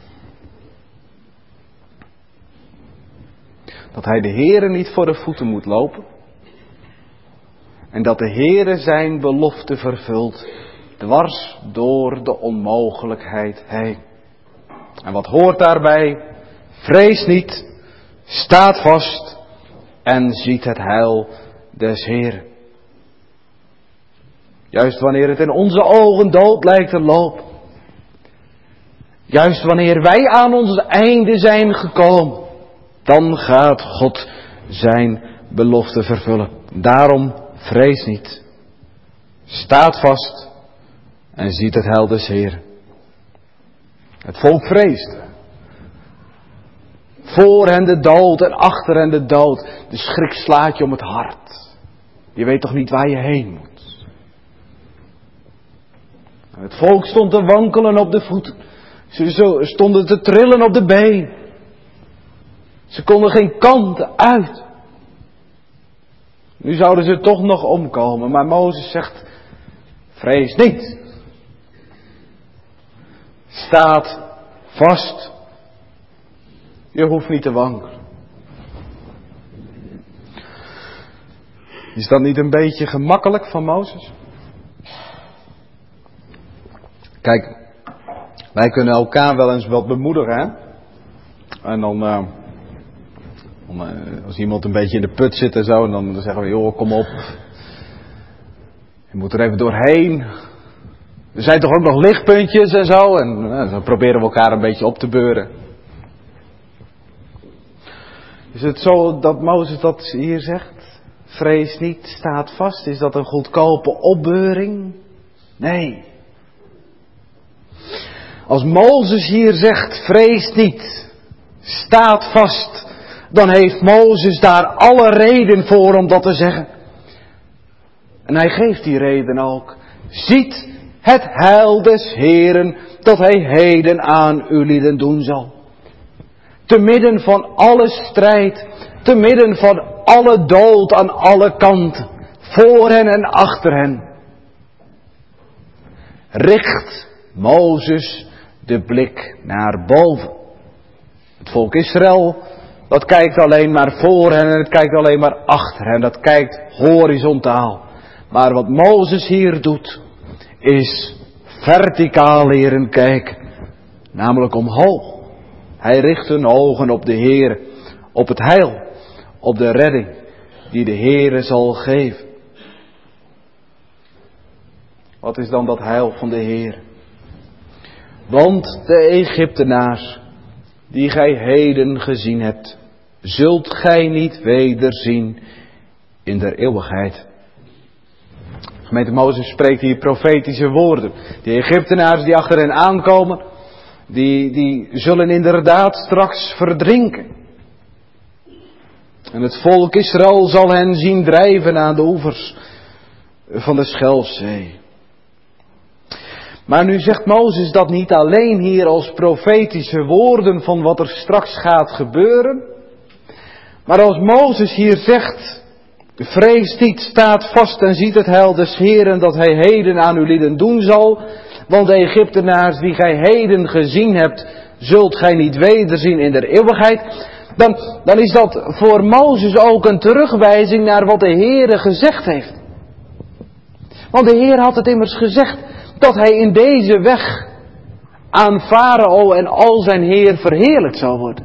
Dat hij de Heere niet voor de voeten moet lopen. En dat de Heere zijn belofte vervult, dwars door de onmogelijkheid heen. En wat hoort daarbij? Vrees niet, staat vast en ziet het heil des Heeren. Juist wanneer het in onze ogen dood lijkt te lopen. Juist wanneer wij aan ons einde zijn gekomen. Dan gaat God zijn belofte vervullen. Daarom vrees niet. Staat vast en ziet het heil des Heeren. Het volk vreesde. Voor hen de dood en achter hen de dood. De schrik slaat je om het hart. Je weet toch niet waar je heen moet. Het volk stond te wankelen op de voeten. Ze stonden te trillen op de been. Ze konden geen kant uit. Nu zouden ze toch nog omkomen. Maar Mozes zegt, vrees niet. Staat vast. Je hoeft niet te wankelen. Is dat niet een beetje gemakkelijk van Mozes? Kijk, wij kunnen elkaar wel eens wat bemoedigen, hè? En dan, uh, om, uh, als iemand een beetje in de put zit en zo, en dan zeggen we, joh, kom op. Je moet er even doorheen. Er zijn toch ook nog lichtpuntjes en zo, en uh, dan proberen we elkaar een beetje op te beuren. Is het zo dat Mozes dat hier zegt? Vrees niet, staat vast. Is dat een goedkope opbeuring? Nee. Als Mozes hier zegt, vrees niet, staat vast, dan heeft Mozes daar alle reden voor om dat te zeggen. En hij geeft die reden ook. Ziet het heil des Heeren dat hij heden aan uw lieden doen zal. Te midden van alle strijd, te midden van alle dood aan alle kanten, voor hen en achter hen, richt Mozes de blik naar boven. Het volk Israël, dat kijkt alleen maar voor hen en het kijkt alleen maar achter hen. Dat kijkt horizontaal. Maar wat Mozes hier doet, is verticaal leren kijken. Namelijk omhoog. Hij richt hun ogen op de Heer, op het heil, op de redding die de Heer zal geven. Wat is dan dat heil van de Heer? Want de Egyptenaars, die gij heden gezien hebt, zult gij niet wederzien in der eeuwigheid. Gemeente Mozes spreekt hier profetische woorden. Die Egyptenaars die achter hen aankomen, die, die zullen inderdaad straks verdrinken. En het volk Israël zal hen zien drijven aan de oevers van de Schelfzee. Maar nu zegt Mozes dat niet alleen hier als profetische woorden van wat er straks gaat gebeuren. Maar als Mozes hier zegt, vrees niet, staat vast en ziet het heil des Heeren dat hij heden aan uw lieden doen zal. Want de Egyptenaars die gij heden gezien hebt, zult gij niet wederzien in der eeuwigheid. Dan, dan is dat voor Mozes ook een terugwijzing naar wat de Heere gezegd heeft. Want de Heer had het immers gezegd dat hij in deze weg aan Farao en al zijn heer verheerlijkt zou worden.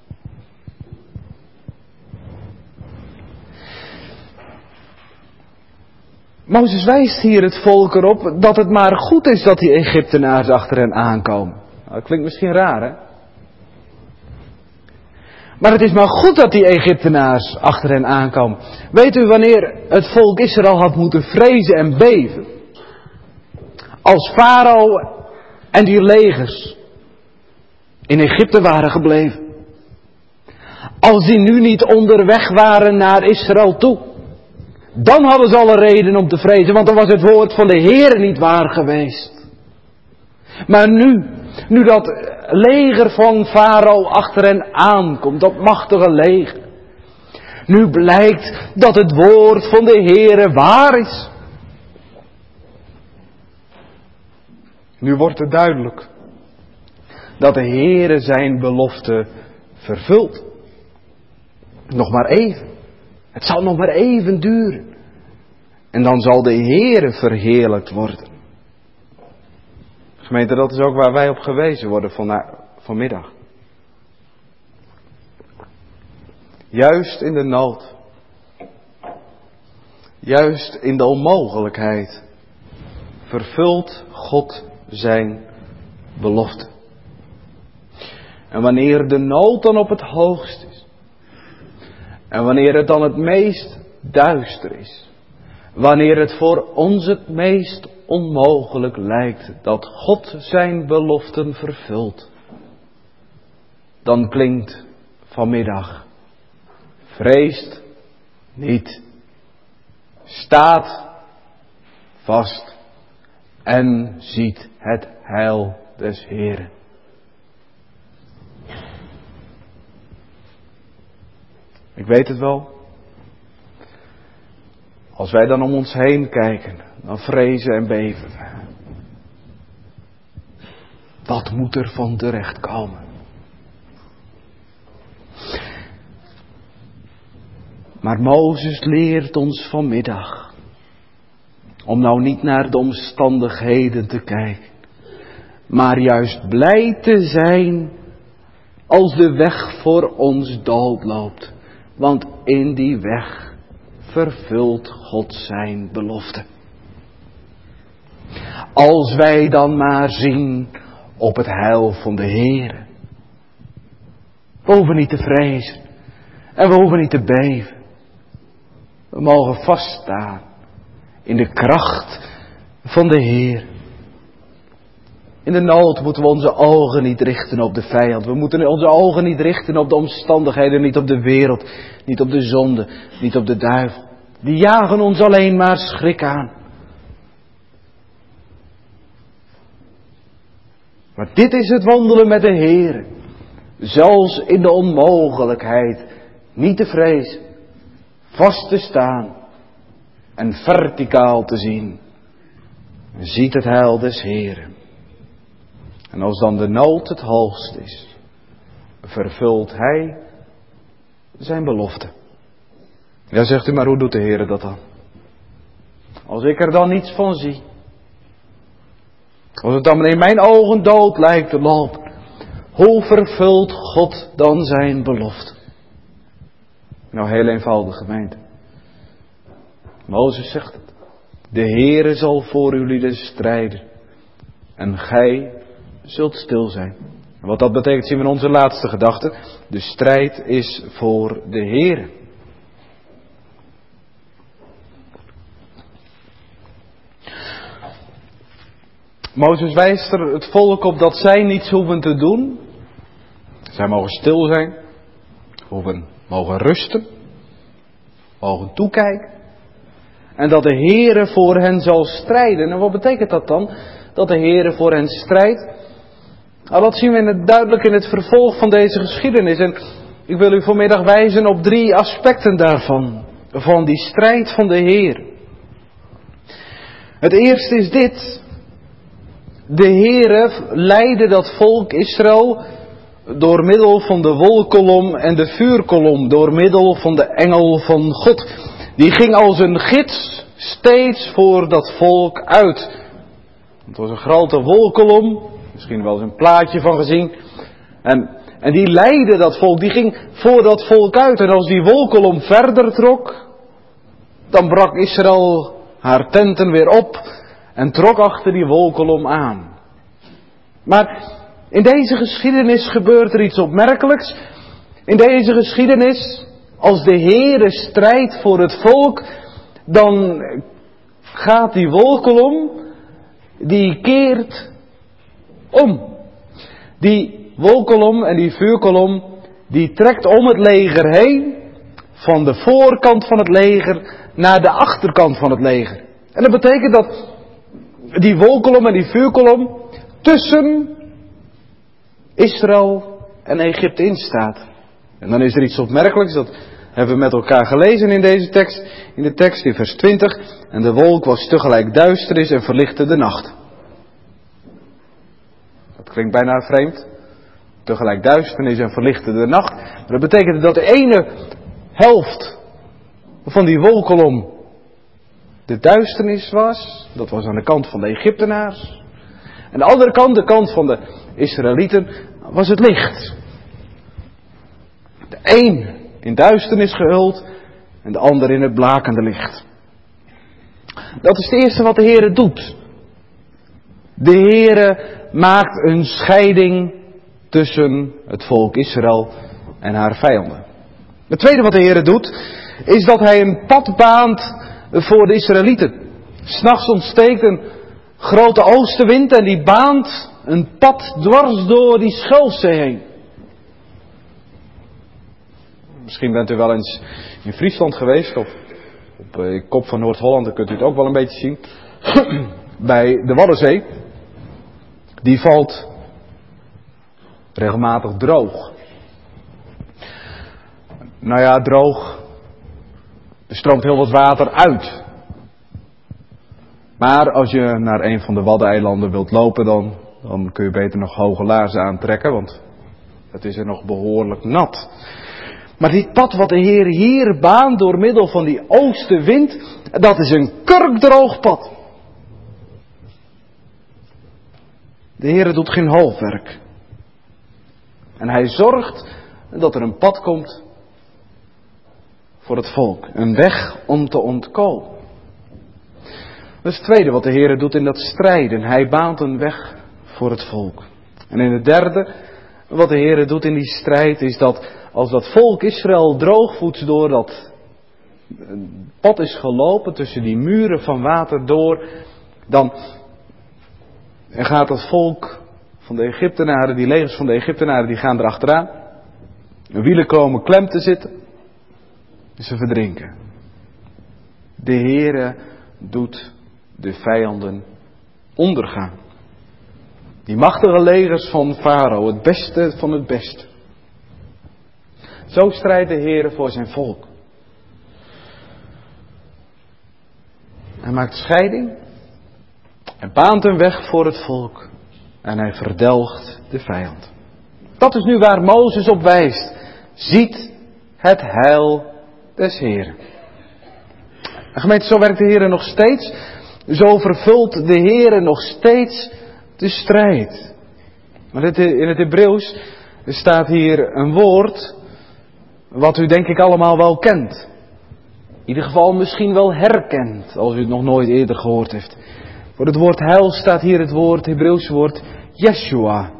Mozes wijst hier het volk erop dat het maar goed is dat die Egyptenaars achter hen aankomen. Nou, dat klinkt misschien raar, hè? Maar het is maar goed dat die Egyptenaars achter hen aankomen. Weet u wanneer het volk Israël had moeten vrezen en beven? Als Farao en die legers in Egypte waren gebleven. Als die nu niet onderweg waren naar Israël toe. Dan hadden ze alle reden om te vrezen, want dan was het woord van de Heer niet waar geweest. Maar nu, nu dat leger van Farao achter hen aankomt, dat machtige leger. Nu blijkt dat het woord van de Heer waar is. Nu wordt het duidelijk dat de Heere zijn belofte vervult. Nog maar even. Het zal nog maar even duren. En dan zal de Heere verheerlijkt worden. Gemeente, dat is ook waar wij op gewezen worden vanmiddag. Juist in de nood. Juist in de onmogelijkheid vervult God zijn belofte. En wanneer de nood dan op het hoogst is, en wanneer het dan het meest duister is, wanneer het voor ons het meest onmogelijk lijkt dat God zijn beloften vervult, dan klinkt vanmiddag: vreest niet, staat vast en ziet het heil des Heeren. Ik weet het wel. Als wij dan om ons heen kijken, dan vrezen en beven we. Wat moet er van terecht komen? Maar Mozes leert ons vanmiddag om nou niet naar de omstandigheden te kijken, maar juist blij te zijn als de weg voor ons dood loopt. Want in die weg vervult God zijn belofte. Als wij dan maar zien op het heil van de Heere. We hoeven niet te vrezen. En we hoeven niet te beven. We mogen vaststaan in de kracht van de Heer. In de nood moeten we onze ogen niet richten op de vijand. We moeten onze ogen niet richten op de omstandigheden, niet op de wereld, niet op de zonde, niet op de duivel. Die jagen ons alleen maar schrik aan. Maar dit is het wandelen met de Heer. Zelfs in de onmogelijkheid niet te vrezen, vast te staan en verticaal te zien. En ziet het heil des Heeren. En als dan de nood het hoogst is, vervult Hij zijn belofte. Ja, zegt u, maar hoe doet de Heer dat dan? Als ik er dan niets van zie. Als het dan in mijn ogen dood lijkt te lopen. Hoe vervult God dan zijn belofte? Nou, heel eenvoudig, gemeente. Mozes zegt het. De Heere zal voor jullie strijden. En gij zult stil zijn. En wat dat betekent zien we in onze laatste gedachte. De strijd is voor de Heere. Mozes wijst er het volk op dat zij niets hoeven te doen. Zij mogen stil zijn. Hoeven, mogen rusten. Mogen toekijken. En dat de Heere voor hen zal strijden. En wat betekent dat dan? Dat de Heere voor hen strijdt. Nou, dat zien we in het, duidelijk in het vervolg van deze geschiedenis. En ik wil u vanmiddag wijzen op drie aspecten daarvan. Van die strijd van de Heer. Het eerste is dit. De Heere leidde dat volk Israël door middel van de wolkolom en de vuurkolom. Door middel van de engel van God. Die ging als een gids steeds voor dat volk uit. Het was een grote wolkolom. Misschien wel eens een plaatje van gezien. En, en die leidde dat volk. Die ging voor dat volk uit. En als die wolkolom verder trok. Dan brak Israël haar tenten weer op. En trok achter die wolkolom aan. Maar in deze geschiedenis gebeurt er iets opmerkelijks. In deze geschiedenis, als de Heere strijdt voor het volk, dan gaat die wolkolom, die keert om. Die wolkolom en die vuurkolom, die trekt om het leger heen, van de voorkant van het leger naar de achterkant van het leger. En dat betekent dat die wolkolom en die vuurkolom tussen Israël en Egypte in staat. En dan is er iets opmerkelijks, dat hebben we met elkaar gelezen in deze tekst. In de tekst in vers twintig. En de wolk was tegelijk duisternis en verlichtte de nacht. Dat klinkt bijna vreemd. Tegelijk duisternis en verlichtte de nacht. Maar dat betekent dat de ene helft van die wolkolom de duisternis was. Dat was aan de kant van de Egyptenaars. En de andere kant, de kant van de Israëlieten, was het licht. De een in duisternis gehuld en de ander in het blakende licht. Dat is het eerste wat de Heere doet. De Heere maakt een scheiding tussen het volk Israël en haar vijanden. Het tweede wat de Heere doet, is dat hij een pad baant voor de Israëlieten. 'S Nachts ontsteekt een grote oostenwind en die baant een pad dwars door die Schelfzee heen. Misschien bent u wel eens in Friesland geweest, op, op de kop van Noord-Holland, dan kunt u het ook wel een beetje zien. Bij de Waddenzee, die valt regelmatig droog. Nou ja, droog, er stroomt heel wat water uit. Maar als je naar een van de Waddeneilanden wilt lopen, dan, dan kun je beter nog hoge laarzen aantrekken, want het is er nog behoorlijk nat. Maar dit pad wat de Heer hier baant door middel van die oostenwind, dat is een kurkdroog pad. De Heer doet geen halfwerk. En hij zorgt dat er een pad komt voor het volk. Een weg om te ontkomen. Dat is het tweede wat de Heer doet in dat strijden. Hij baant een weg voor het volk. En in het derde wat de Heer doet in die strijd is dat als dat volk Israël droogvoets door dat pad is gelopen tussen die muren van water door, dan gaat dat volk van de Egyptenaren, die legers van de Egyptenaren, die gaan erachteraan. De wielen komen klem te zitten. En ze verdrinken. De Heere doet de vijanden ondergaan. Die machtige legers van Farao, het beste van het beste. Zo strijdt de Heere voor zijn volk. Hij maakt scheiding. Hij baant een weg voor het volk. En hij verdelgt de vijand. Dat is nu waar Mozes op wijst. Ziet het heil des Heeren. En gemeente, zo werkt de Heere nog steeds. Zo vervult de Heere nog steeds de strijd. Maar in het Hebreeuws staat hier een woord wat u denk ik allemaal wel kent. In ieder geval misschien wel herkent, als u het nog nooit eerder gehoord heeft. Voor het woord heil staat hier het woord, het Hebreeuwse woord Yeshua.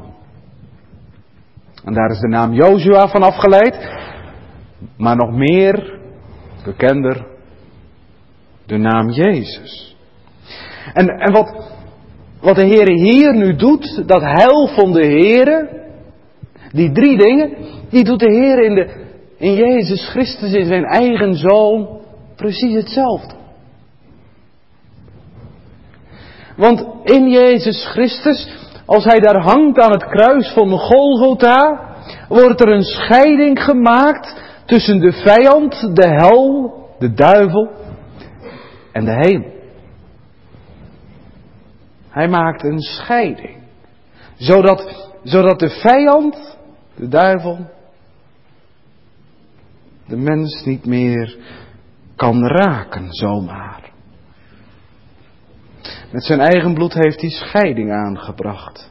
En daar is de naam Jozua van afgeleid. Maar nog meer, bekender, de naam Jezus. En, en wat, wat de Heere hier nu doet, dat heil van de Heere, die drie dingen, die doet de Heere in, de, in Jezus Christus, in zijn eigen Zoon, precies hetzelfde. Want in Jezus Christus, als hij daar hangt aan het kruis van Golgotha, wordt er een scheiding gemaakt tussen de vijand, de hel, de duivel en de hemel. Hij maakt een scheiding. Zodat, zodat de vijand, de duivel, de mens niet meer kan raken zomaar. Met zijn eigen bloed heeft hij scheiding aangebracht.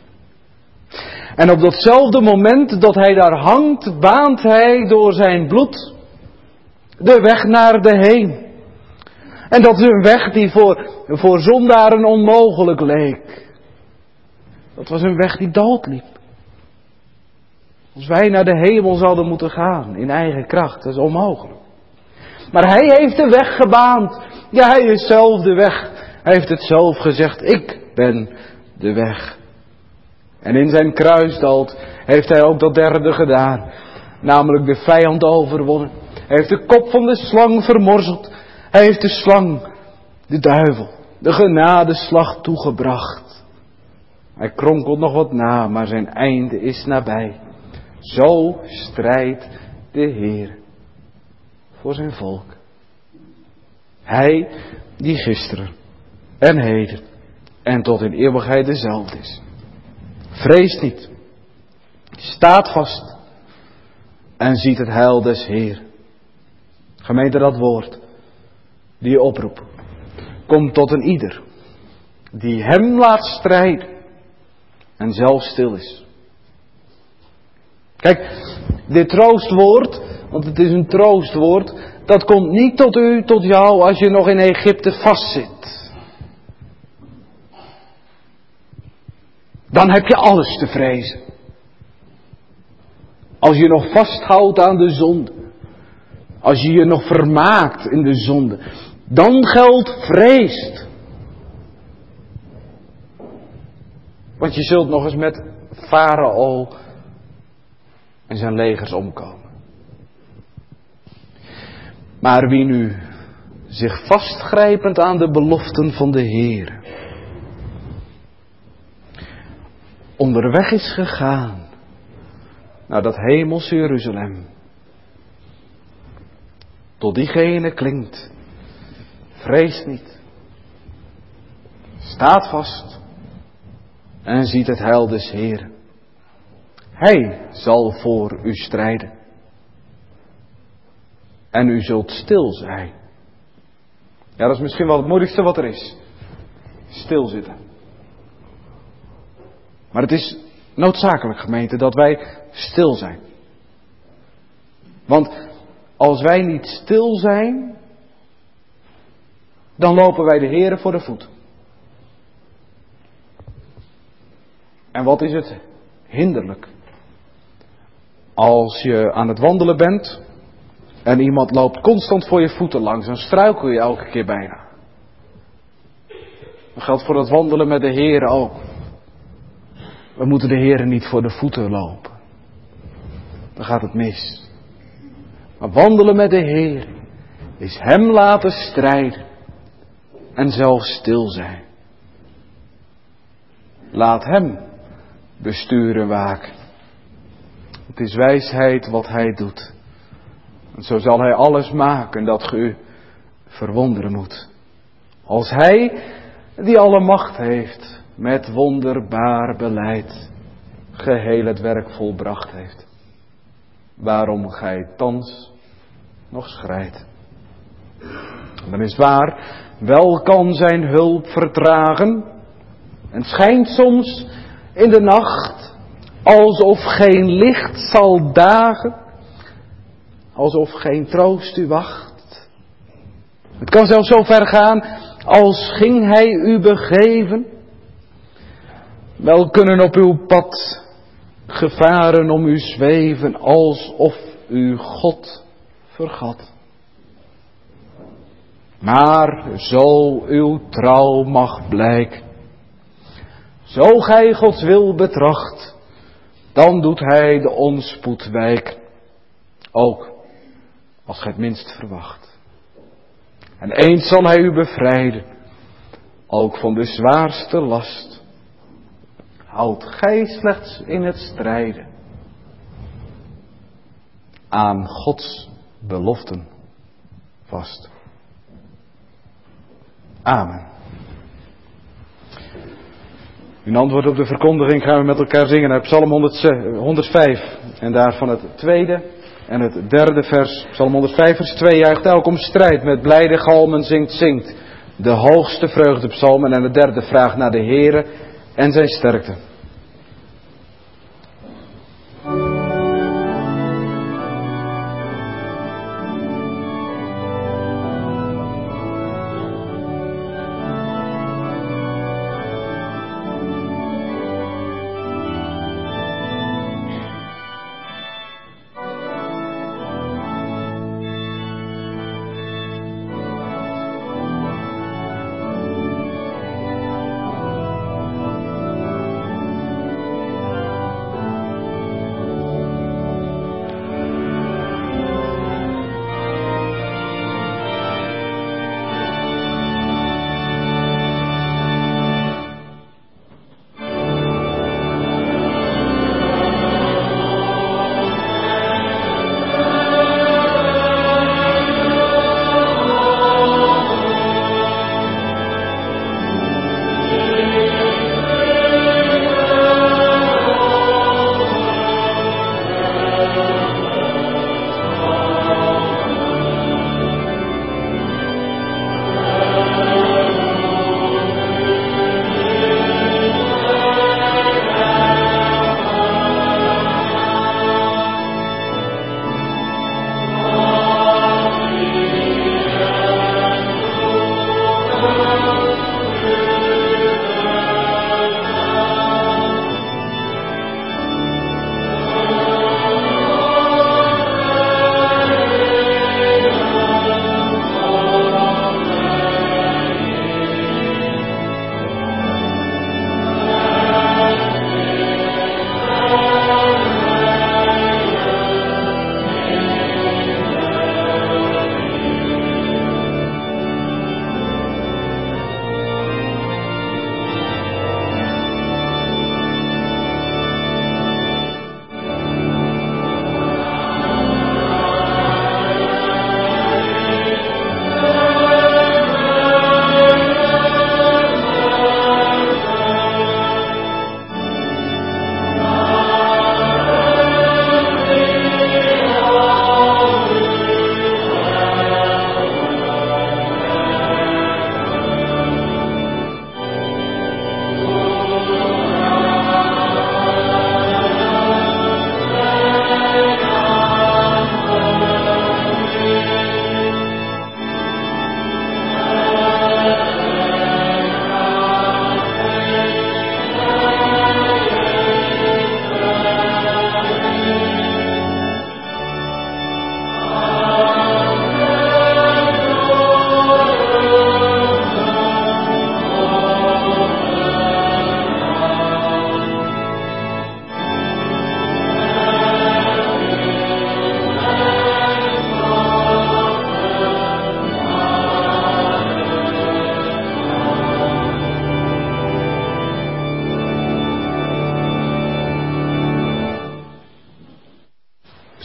En op datzelfde moment dat hij daar hangt, baant hij door zijn bloed de weg naar de hemel. En dat is een weg die voor, voor zondaren onmogelijk leek. Dat was een weg die dood liep. Als wij naar de hemel zouden moeten gaan in eigen kracht, dat is onmogelijk. Maar hij heeft de weg gebaand. Ja, hij is zelf de weg. Hij heeft het zelf gezegd, ik ben de weg. En in zijn kruisdood heeft hij ook dat derde gedaan. Namelijk de vijand overwonnen. Hij heeft de kop van de slang vermorzeld. Hij heeft de slang, de duivel, de genadeslag toegebracht. Hij kronkelt nog wat na, maar zijn einde is nabij. Zo strijdt de Heer voor zijn volk. Hij die gisteren en heden en tot in eeuwigheid dezelfde is. Vrees niet. Staat vast en ziet het heil des Heer. Gemeente, dat woord, die oproep, komt tot een ieder die hem laat strijden en zelf stil is. Kijk, dit troostwoord, want het is een troostwoord, dat komt niet tot u, tot jou als je nog in Egypte vastzit. Dan heb je alles te vrezen. Als je nog vasthoudt aan de zonde. Als je je nog vermaakt in de zonde. Dan geldt vrees. Want je zult nog eens met Farao en zijn legers omkomen. Maar wie nu zich vastgrijpend aan de beloften van de Heer onderweg is gegaan naar dat hemels Jeruzalem. Tot diegene klinkt: vrees niet. Staat vast en ziet het heil des Heeren. Hij zal voor u strijden. En u zult stil zijn. Ja, dat is misschien wel het moeilijkste wat er is. Stilzitten. Maar het is noodzakelijk, gemeente, dat wij stil zijn. Want als wij niet stil zijn, dan lopen wij de Heere voor de voet. En wat is het hinderlijk? Als je aan het wandelen bent en iemand loopt constant voor je voeten langs, dan struikel je elke keer bijna. Dat geldt voor het wandelen met de Heere ook. We moeten de Heere niet voor de voeten lopen. Dan gaat het mis. Maar wandelen met de Heer is Hem laten strijden en zelf stil zijn. Laat Hem besturen waken. Het is wijsheid wat Hij doet. En zo zal Hij alles maken dat ge u verwonderen moet. Als Hij, die alle macht heeft, met wonderbaar beleid geheel het werk volbracht heeft. Waarom gij thans nog schrijdt. Dan is waar, wel kan zijn hulp vertragen. En schijnt soms in de nacht alsof geen licht zal dagen. Alsof geen troost u wacht. Het kan zelfs zo ver gaan als ging hij u begeven. Wel kunnen op uw pad gevaren om u zweven alsof u God vergat. Maar zo uw trouw mag blijken. Zo gij Gods wil betracht, dan doet Hij de onspoed wijken. Ook als gij het minst verwacht. En eens zal Hij u bevrijden, ook van de zwaarste last. Houd gij slechts in het strijden aan Gods beloften vast. Amen. In antwoord op de verkondiging gaan we met elkaar zingen uit Psalm honderdvijf. En daarvan het tweede en het derde vers. Psalm honderdvijf vers twee. Juicht elk om strijd met blijde galmen zingt, zingt. De hoogste vreugdepsalmen. En de derde vraagt naar de Heere en zijn sterkte.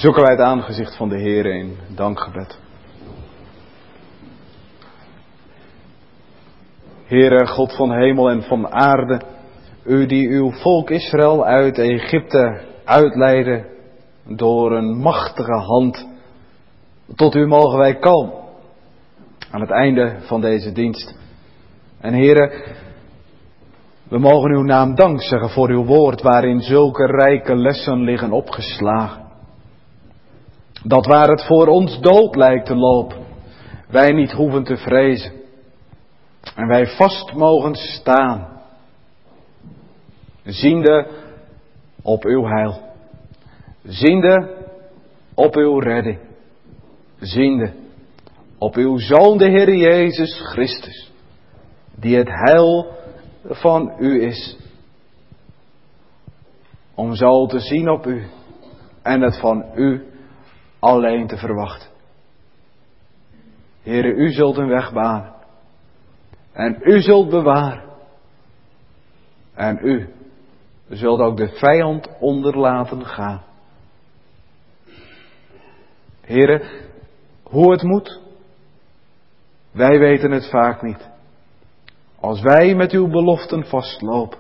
zoeken wij het aangezicht van de Heer in dankgebed. Heere, God van hemel en van aarde, u die uw volk Israël uit Egypte uitleidde door een machtige hand, tot u mogen wij komen aan het einde van deze dienst. En Heere, we mogen uw naam dank zeggen voor uw woord, waarin zulke rijke lessen liggen opgeslagen. Dat waar het voor ons dood lijkt te lopen, wij niet hoeven te vrezen. En wij vast mogen staan, ziende op uw heil, ziende op uw redding, ziende op uw Zoon, de Heer Jezus Christus, die het heil van u is. Om zo te zien op u en het van u alleen te verwachten. Heere, u zult een weg banen. En u zult bewaren. En u zult ook de vijand onder laten gaan. Heere, hoe het moet, wij weten het vaak niet. Als wij met uw beloften vastlopen.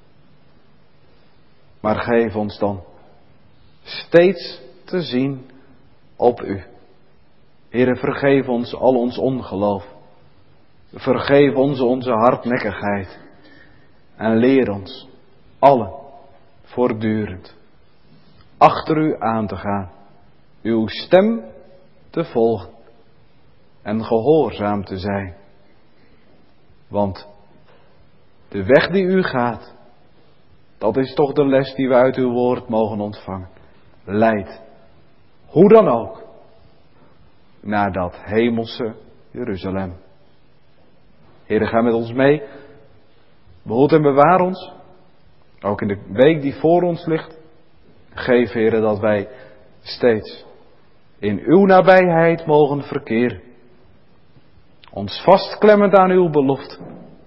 Maar geef ons dan steeds te zien op u. Heere, vergeef ons al ons ongeloof. Vergeef ons onze hardnekkigheid. En leer ons allen voortdurend achter u aan te gaan. Uw stem te volgen. En gehoorzaam te zijn. Want de weg die u gaat, dat is toch de les die we uit uw woord mogen ontvangen. Leidt, hoe dan ook, naar dat hemelse Jeruzalem. Heere, ga met ons mee. Behoed en bewaar ons. Ook in de week die voor ons ligt. Geef, Heere, dat wij steeds in uw nabijheid mogen verkeren. Ons vastklemmend aan uw belofte.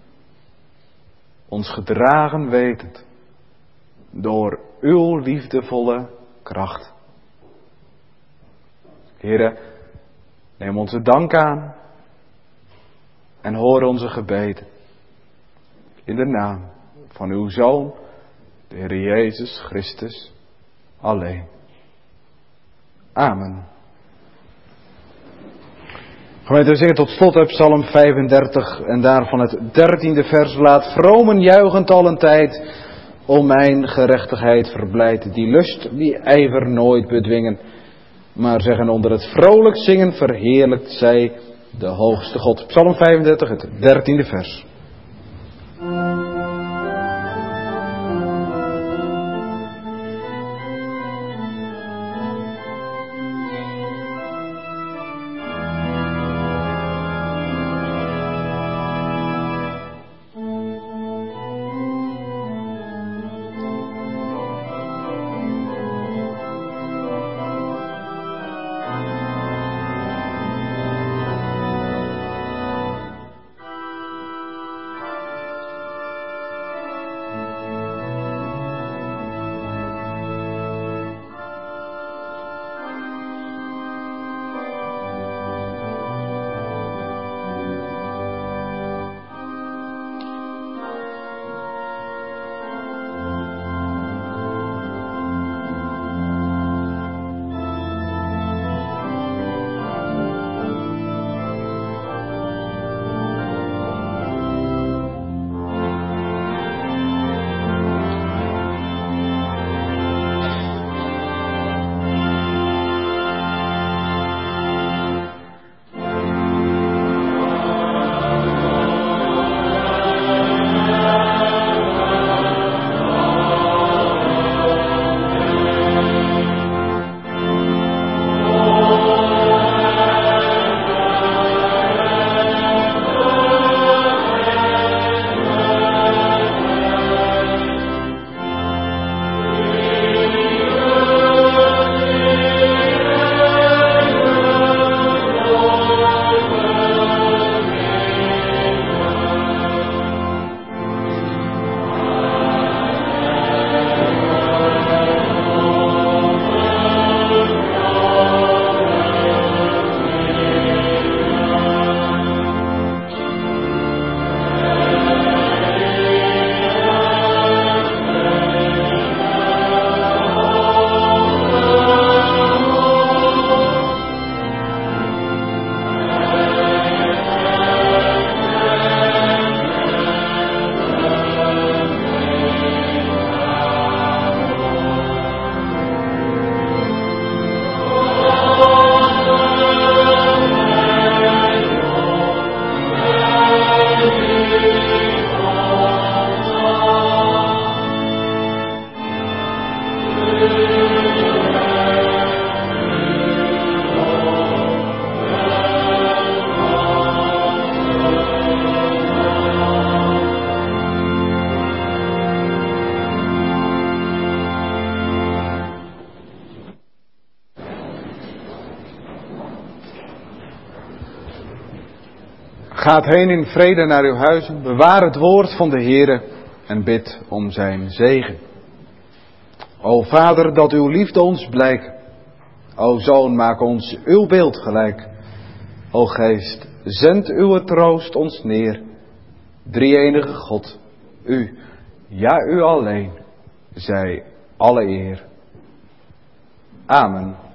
Ons gedragen wetend door uw liefdevolle kracht. Heere, neem onze dank aan en hoor onze gebeden. In de naam van uw Zoon, de Heer Jezus Christus, alleen. Amen. Gemeente, we zingen tot slot uit Psalm vijfendertig en daarvan het dertiende vers. Laat vromen juichend al een tijd om mijn gerechtigheid verblijdt. Die lust, die ijver nooit bedwingen. Maar zeggen onder het vrolijk zingen verheerlijkt zij de hoogste God. Psalm vijfendertig, het dertiende vers. Gaat heen in vrede naar uw huizen, bewaar het woord van de Heere en bid om zijn zegen. O Vader, dat uw liefde ons blijkt. O Zoon, maak ons uw beeld gelijk. O Geest, zend uw troost ons neer. Drie-enige God, u, ja u alleen, zij alle eer. Amen.